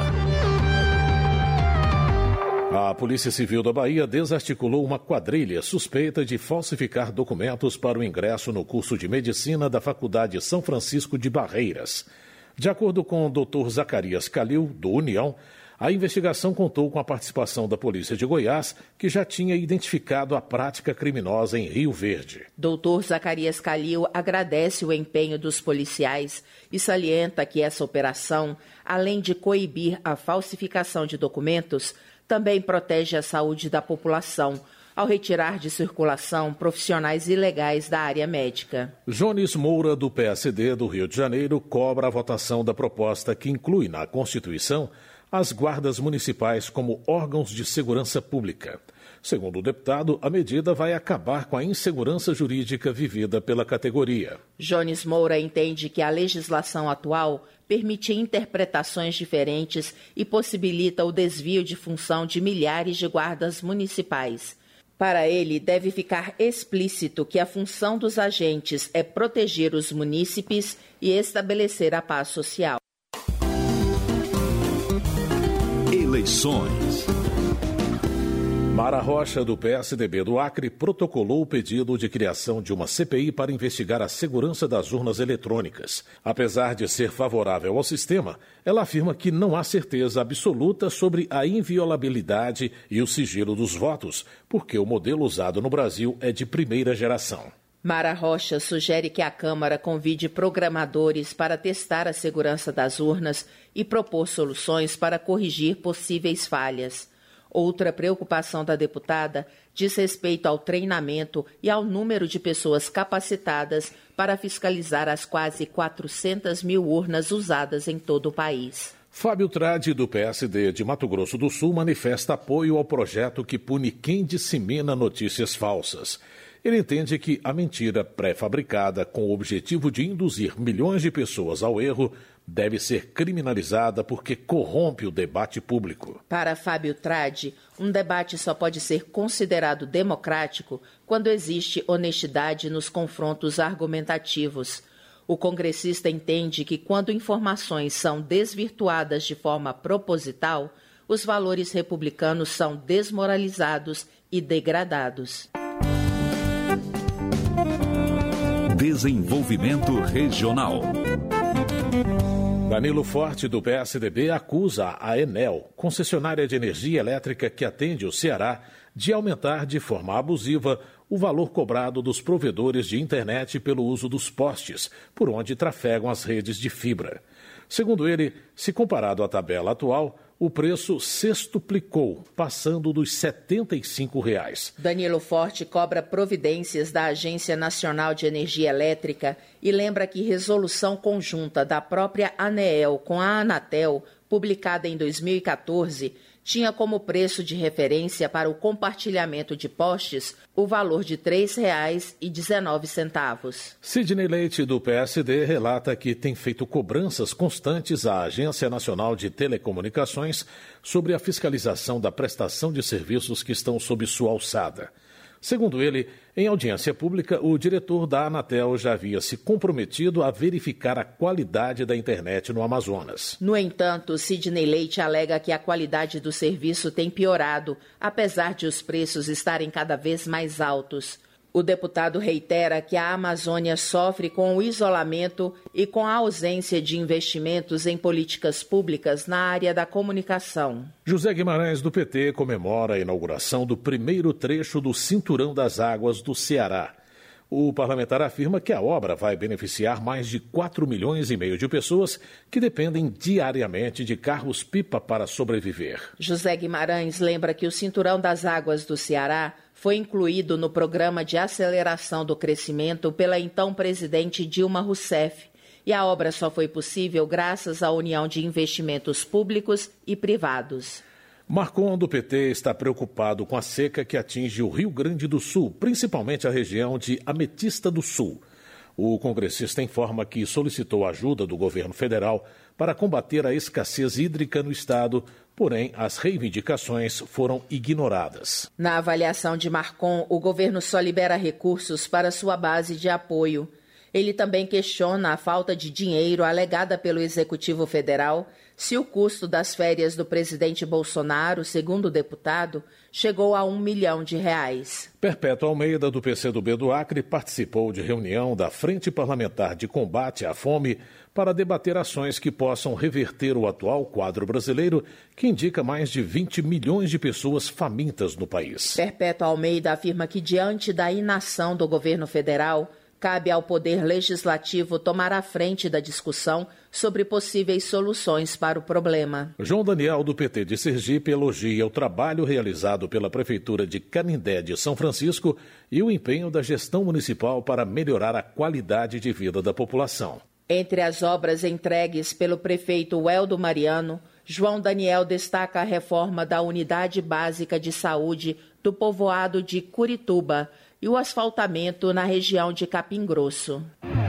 A Polícia Civil da Bahia desarticulou uma quadrilha suspeita de falsificar documentos para o ingresso no curso de Medicina da Faculdade São Francisco de Barreiras. De acordo com o Dr. Zacarias Calil, do União, A investigação contou com a participação da Polícia de Goiás, que já tinha identificado a prática criminosa em Rio Verde. Dr. Zacarias Calil agradece o empenho dos policiais e salienta que essa operação, além de coibir a falsificação de documentos, também protege a saúde da população, ao retirar de circulação profissionais ilegais da área médica. Jones Moura, do PSD do Rio de Janeiro, cobra a votação da proposta que inclui na Constituição as guardas municipais como órgãos de segurança pública. Segundo o deputado, a medida vai acabar com a insegurança jurídica vivida pela categoria. Jones Moura entende que a legislação atual permite interpretações diferentes e possibilita o desvio de função de milhares de guardas municipais. Para ele, deve ficar explícito que a função dos agentes é proteger os munícipes e estabelecer a paz social. Eleições. Mara Rocha, do PSDB do Acre, protocolou o pedido de criação de uma CPI para investigar a segurança das urnas eletrônicas. Apesar de ser favorável ao sistema, ela afirma que não há certeza absoluta sobre a inviolabilidade e o sigilo dos votos, porque o modelo usado no Brasil é de primeira geração. Mara Rocha sugere que a Câmara convide programadores para testar a segurança das urnas e propor soluções para corrigir possíveis falhas. Outra preocupação da deputada diz respeito ao treinamento e ao número de pessoas capacitadas para fiscalizar as quase 400 mil urnas usadas em todo o país. Fábio Tradi, do PSD de Mato Grosso do Sul, manifesta apoio ao projeto que pune quem dissemina notícias falsas. Ele entende que a mentira pré-fabricada com o objetivo de induzir milhões de pessoas ao erro deve ser criminalizada porque corrompe o debate público. Para Fábio Tradi, um debate só pode ser considerado democrático quando existe honestidade nos confrontos argumentativos. O congressista entende que quando informações são desvirtuadas de forma proposital, os valores republicanos são desmoralizados e degradados. Desenvolvimento Regional. Danilo Forte, do PSDB, acusa a Enel, concessionária de energia elétrica que atende o Ceará, de aumentar de forma abusiva o valor cobrado dos provedores de internet pelo uso dos postes, por onde trafegam as redes de fibra. Segundo ele, se comparado à tabela atual, o preço sextuplicou, passando dos R$ 75. Danilo Forte cobra providências da Agência Nacional de Energia Elétrica e lembra que resolução conjunta da própria ANEEL com a Anatel, publicada em 2014, tinha como preço de referência para o compartilhamento de postes o valor de R$ 3,19. Sidney Leite, do PSD, relata que tem feito cobranças constantes à Agência Nacional de Telecomunicações sobre a fiscalização da prestação de serviços que estão sob sua alçada. Segundo ele, em audiência pública, o diretor da Anatel já havia se comprometido a verificar a qualidade da internet no Amazonas. No entanto, Sidney Leite alega que a qualidade do serviço tem piorado, apesar de os preços estarem cada vez mais altos. O deputado reitera que a Amazônia sofre com o isolamento e com a ausência de investimentos em políticas públicas na área da comunicação. José Guimarães, do PT, comemora a inauguração do primeiro trecho do Cinturão das Águas do Ceará. O parlamentar afirma que a obra vai beneficiar mais de 4,5 milhões de pessoas que dependem diariamente de carros-pipa para sobreviver. José Guimarães lembra que o Cinturão das Águas do Ceará foi incluído no Programa de Aceleração do Crescimento pela então presidente Dilma Rousseff, e a obra só foi possível graças à união de investimentos públicos e privados. Marcon, do PT, está preocupado com a seca que atinge o Rio Grande do Sul, principalmente a região de Ametista do Sul. O congressista informa que solicitou ajuda do governo federal para combater a escassez hídrica no estado, porém as reivindicações foram ignoradas. Na avaliação de Marcon, o governo só libera recursos para sua base de apoio. Ele também questiona a falta de dinheiro alegada pelo Executivo Federal, se o custo das férias do presidente Bolsonaro, segundo o deputado, chegou a R$1 milhão. Perpétua Almeida, do PCdoB do Acre, participou de reunião da Frente Parlamentar de Combate à Fome para debater ações que possam reverter o atual quadro brasileiro, que indica mais de 20 milhões de pessoas famintas no país. Perpétua Almeida afirma que, diante da inação do governo federal, cabe ao Poder Legislativo tomar a frente da discussão sobre possíveis soluções para o problema. João Daniel, do PT de Sergipe, elogia o trabalho realizado pela Prefeitura de Canindé de São Francisco e o empenho da gestão municipal para melhorar a qualidade de vida da população. Entre as obras entregues pelo prefeito Weldo Mariano, João Daniel destaca a reforma da Unidade Básica de Saúde do povoado de Curituba e o asfaltamento na região de Capim Grosso.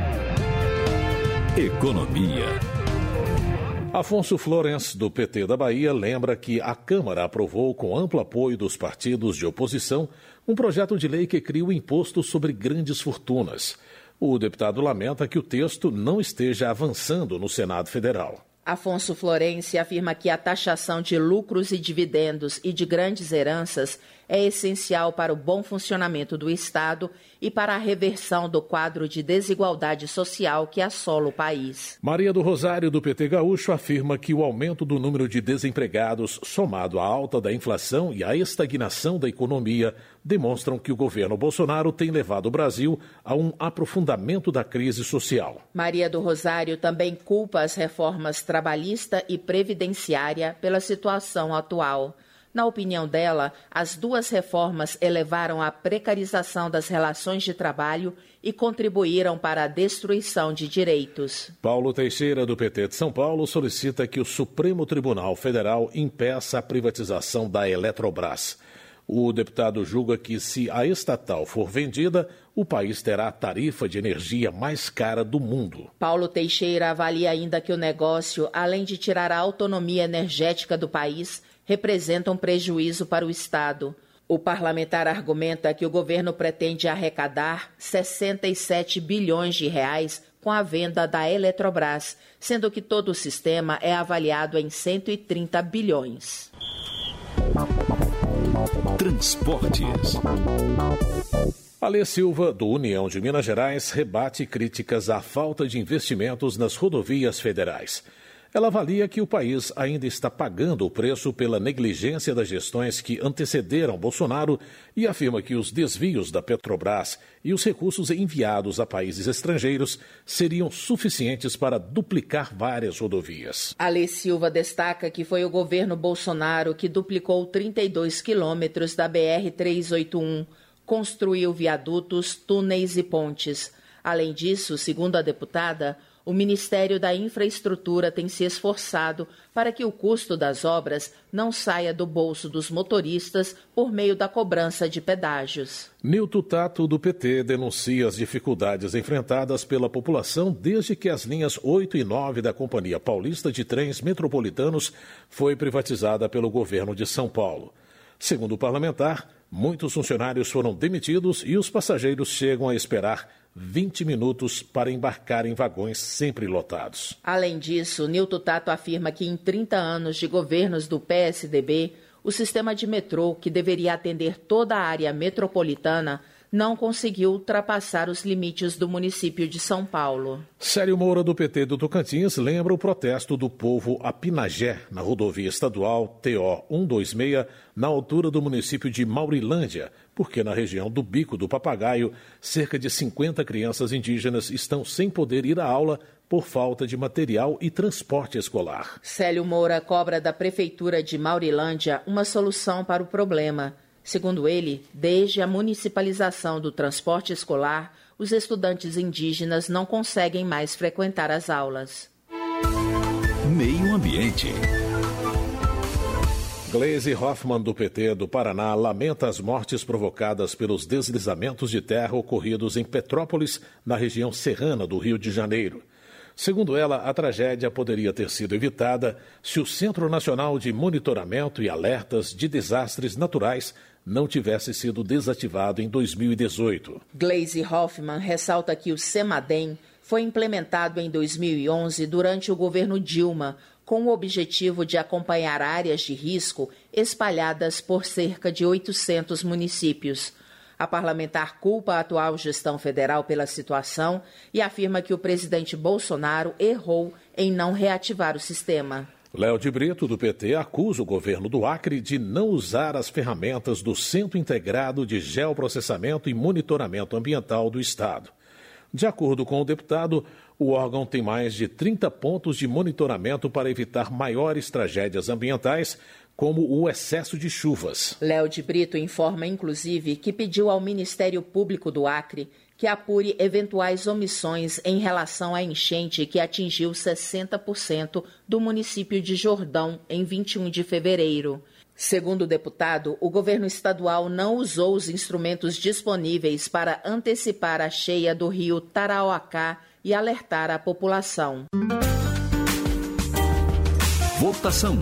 Economia. Afonso Florenz, do PT da Bahia, lembra que a Câmara aprovou, com amplo apoio dos partidos de oposição, um projeto de lei que cria o imposto sobre grandes fortunas. O deputado lamenta que o texto não esteja avançando no Senado Federal. Afonso Florenz afirma que a taxação de lucros e dividendos e de grandes heranças é essencial para o bom funcionamento do Estado e para a reversão do quadro de desigualdade social que assola o país. Maria do Rosário, do PT Gaúcho, afirma que o aumento do número de desempregados, somado à alta da inflação e à estagnação da economia, demonstram que o governo Bolsonaro tem levado o Brasil a um aprofundamento da crise social. Maria do Rosário também culpa as reformas trabalhista e previdenciária pela situação atual. Na opinião dela, as duas reformas elevaram a precarização das relações de trabalho e contribuíram para a destruição de direitos. Paulo Teixeira, do PT de São Paulo, solicita que o Supremo Tribunal Federal impeça a privatização da Eletrobras. O deputado julga que, se a estatal for vendida, o país terá a tarifa de energia mais cara do mundo. Paulo Teixeira avalia ainda que o negócio, além de tirar a autonomia energética do país, representa um prejuízo para o Estado. O parlamentar argumenta que o governo pretende arrecadar 67 bilhões de reais com a venda da Eletrobras, sendo que todo o sistema é avaliado em 130 bilhões. Transportes. Alê Silva, do União de Minas Gerais, rebate críticas à falta de investimentos nas rodovias federais. Ela avalia que o país ainda está pagando o preço pela negligência das gestões que antecederam Bolsonaro e afirma que os desvios da Petrobras e os recursos enviados a países estrangeiros seriam suficientes para duplicar várias rodovias. Alê Silva destaca que foi o governo Bolsonaro que duplicou 32 quilômetros da BR-381, construiu viadutos, túneis e pontes. Além disso, segundo a deputada, o Ministério da Infraestrutura tem se esforçado para que o custo das obras não saia do bolso dos motoristas por meio da cobrança de pedágios. Nilton Tato, do PT, denuncia as dificuldades enfrentadas pela população desde que as linhas 8 e 9 da Companhia Paulista de Trens Metropolitanos foi privatizada pelo governo de São Paulo. Segundo o parlamentar, muitos funcionários foram demitidos e os passageiros chegam a esperar 20 minutos para embarcar em vagões sempre lotados. Além disso, Nilton Tato afirma que em 30 anos de governos do PSDB, o sistema de metrô, que deveria atender toda a área metropolitana, não conseguiu ultrapassar os limites do município de São Paulo. Célio Moura, do PT do Tocantins, lembra o protesto do povo a Pinagé, na rodovia estadual TO 126, na altura do município de Maurilândia, porque na região do Bico do Papagaio, cerca de 50 crianças indígenas estão sem poder ir à aula por falta de material e transporte escolar. Célio Moura cobra da Prefeitura de Maurilândia uma solução para o problema. Segundo ele, desde a municipalização do transporte escolar, os estudantes indígenas não conseguem mais frequentar as aulas. Meio Ambiente. Gleisi Hoffmann, do PT do Paraná, lamenta as mortes provocadas pelos deslizamentos de terra ocorridos em Petrópolis, na região serrana do Rio de Janeiro. Segundo ela, a tragédia poderia ter sido evitada se o Centro Nacional de Monitoramento e Alertas de Desastres Naturais não tivesse sido desativado em 2018. Gleisi Hoffmann ressalta que o CEMADEM foi implementado em 2011 durante o governo Dilma, com o objetivo de acompanhar áreas de risco espalhadas por cerca de 800 municípios. A parlamentar culpa a atual gestão federal pela situação e afirma que o presidente Bolsonaro errou em não reativar o sistema. Léo de Brito, do PT, acusa o governo do Acre de não usar as ferramentas do Centro Integrado de Geoprocessamento e Monitoramento Ambiental do Estado. De acordo com o deputado, o órgão tem mais de 30 pontos de monitoramento para evitar maiores tragédias ambientais, como o excesso de chuvas. Léo de Brito informa, inclusive, que pediu ao Ministério Público do Acre que apure eventuais omissões em relação à enchente que atingiu 60% do município de Jordão em 21 de fevereiro. Segundo o deputado, o governo estadual não usou os instrumentos disponíveis para antecipar a cheia do rio Tarauacá e alertar a população. Votação.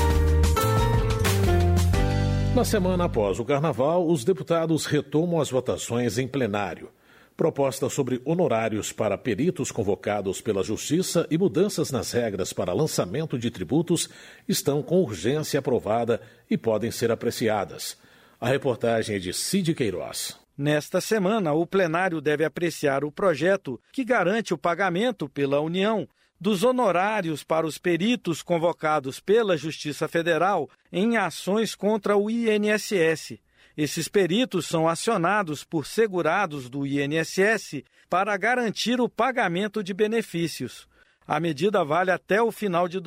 Na semana após o Carnaval, os deputados retomam as votações em plenário. Propostas sobre honorários para peritos convocados pela Justiça e mudanças nas regras para lançamento de tributos estão com urgência aprovada e podem ser apreciadas. A reportagem é de Cid Queiroz. Nesta semana, o plenário deve apreciar o projeto que garante o pagamento pela União dos honorários para os peritos convocados pela Justiça Federal em ações contra o INSS. Esses peritos são acionados por segurados do INSS para garantir o pagamento de benefícios. A medida vale até o final de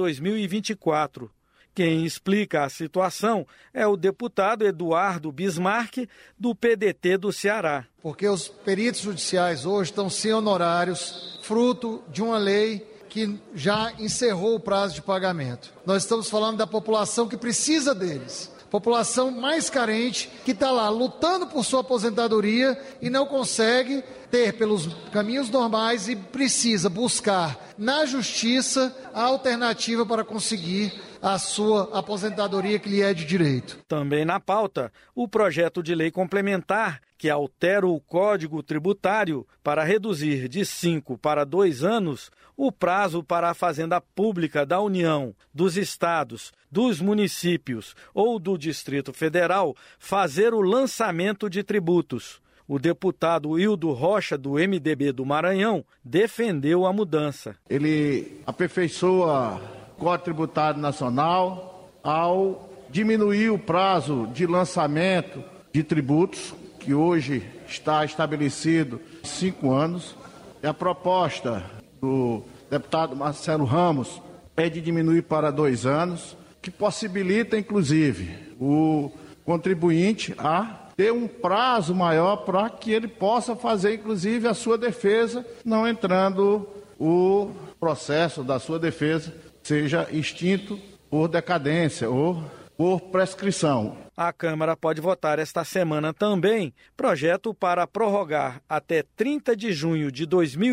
2024. Quem explica a situação é o deputado Eduardo Bismarck, do PDT do Ceará. Porque os peritos judiciais hoje estão sem honorários, fruto de uma lei que já encerrou o prazo de pagamento. Nós estamos falando da população que precisa deles. População mais carente, que está lá lutando por sua aposentadoria e não consegue ter pelos caminhos normais e precisa buscar na justiça a alternativa para conseguir a sua aposentadoria que lhe é de direito. Também na pauta, o projeto de lei complementar que altera o Código Tributário para reduzir de 5 para 2 anos o prazo para a Fazenda Pública da União, dos estados, dos municípios ou do Distrito Federal fazer o lançamento de tributos. O deputado Hildo Rocha, do MDB do Maranhão, defendeu a mudança. Ele aperfeiçoa o Código Tributário Nacional ao diminuir o prazo de lançamento de tributos, que hoje está estabelecido 5 anos. E a proposta do deputado Marcelo Ramos é de diminuir para 2 anos, que possibilita, inclusive, o contribuinte a ter um prazo maior para que ele possa fazer, inclusive, a sua defesa, não entrando o processo da sua defesa seja extinto por decadência ou por prescrição. A Câmara pode votar esta semana também projeto para prorrogar até 30 de junho de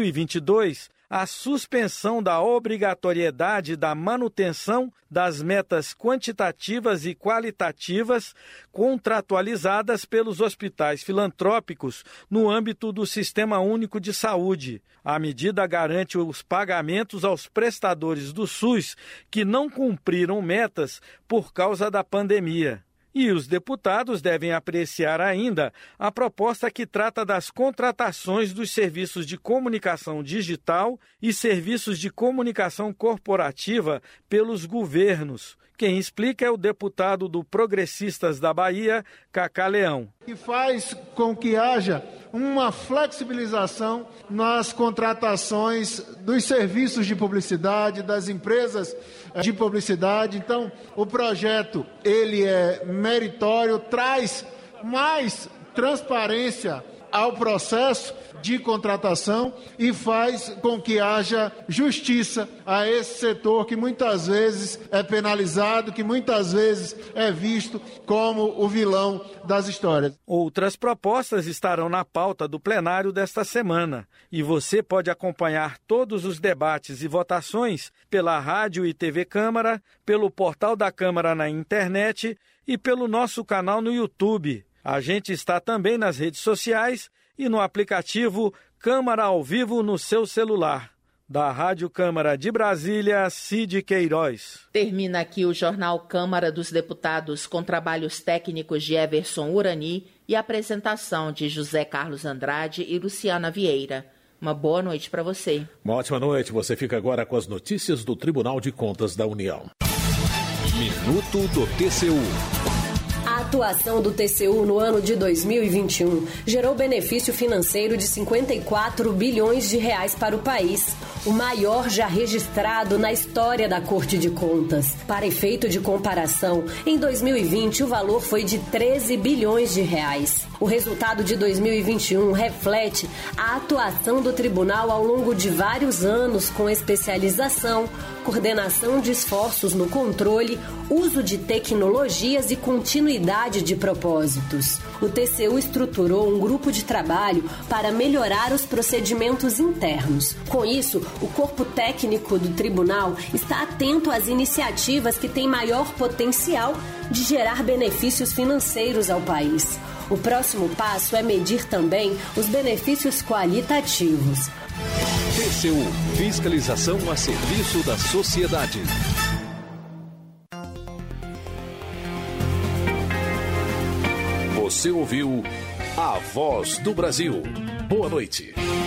2022 a suspensão da obrigatoriedade da manutenção das metas quantitativas e qualitativas contratualizadas pelos hospitais filantrópicos no âmbito do Sistema Único de Saúde. A medida garante os pagamentos aos prestadores do SUS que não cumpriram metas por causa da pandemia. E os deputados devem apreciar ainda a proposta que trata das contratações dos serviços de comunicação digital e serviços de comunicação corporativa pelos governos. Quem explica é o deputado do Progressistas da Bahia, Cacá Leão. Que faz com que haja uma flexibilização nas contratações dos serviços de publicidade, das empresas de publicidade. Então, o projeto, ele é meritório, traz mais transparência ao processo de contratação e faz com que haja justiça a esse setor que muitas vezes é penalizado, que muitas vezes é visto como o vilão das histórias. Outras propostas estarão na pauta do plenário desta semana e você pode acompanhar todos os debates e votações pela Rádio e TV Câmara, pelo portal da Câmara na internet e pelo nosso canal no YouTube. A gente está também nas redes sociais e no aplicativo Câmara ao Vivo no seu celular. Da Rádio Câmara de Brasília, Cid Queiroz. Termina aqui o Jornal Câmara dos Deputados com trabalhos técnicos de Everson Urani e apresentação de José Carlos Andrade e Luciana Vieira. Uma boa noite para você. Uma ótima noite. Você fica agora com as notícias do Tribunal de Contas da União. Minuto do TCU. A atuação do TCU no ano de 2021 gerou benefício financeiro de 54 bilhões de reais para o país, o maior já registrado na história da Corte de Contas. Para efeito de comparação, em 2020 o valor foi de 13 bilhões de reais. O resultado de 2021 reflete a atuação do tribunal ao longo de vários anos com especialização, coordenação de esforços no controle, uso de tecnologias e continuidade de propósitos. O TCU estruturou um grupo de trabalho para melhorar os procedimentos internos. Com isso, o corpo técnico do tribunal está atento às iniciativas que têm maior potencial de gerar benefícios financeiros ao país. O próximo passo é medir também os benefícios qualitativos. TCU, fiscalização a serviço da sociedade. Você ouviu A Voz do Brasil. Boa noite.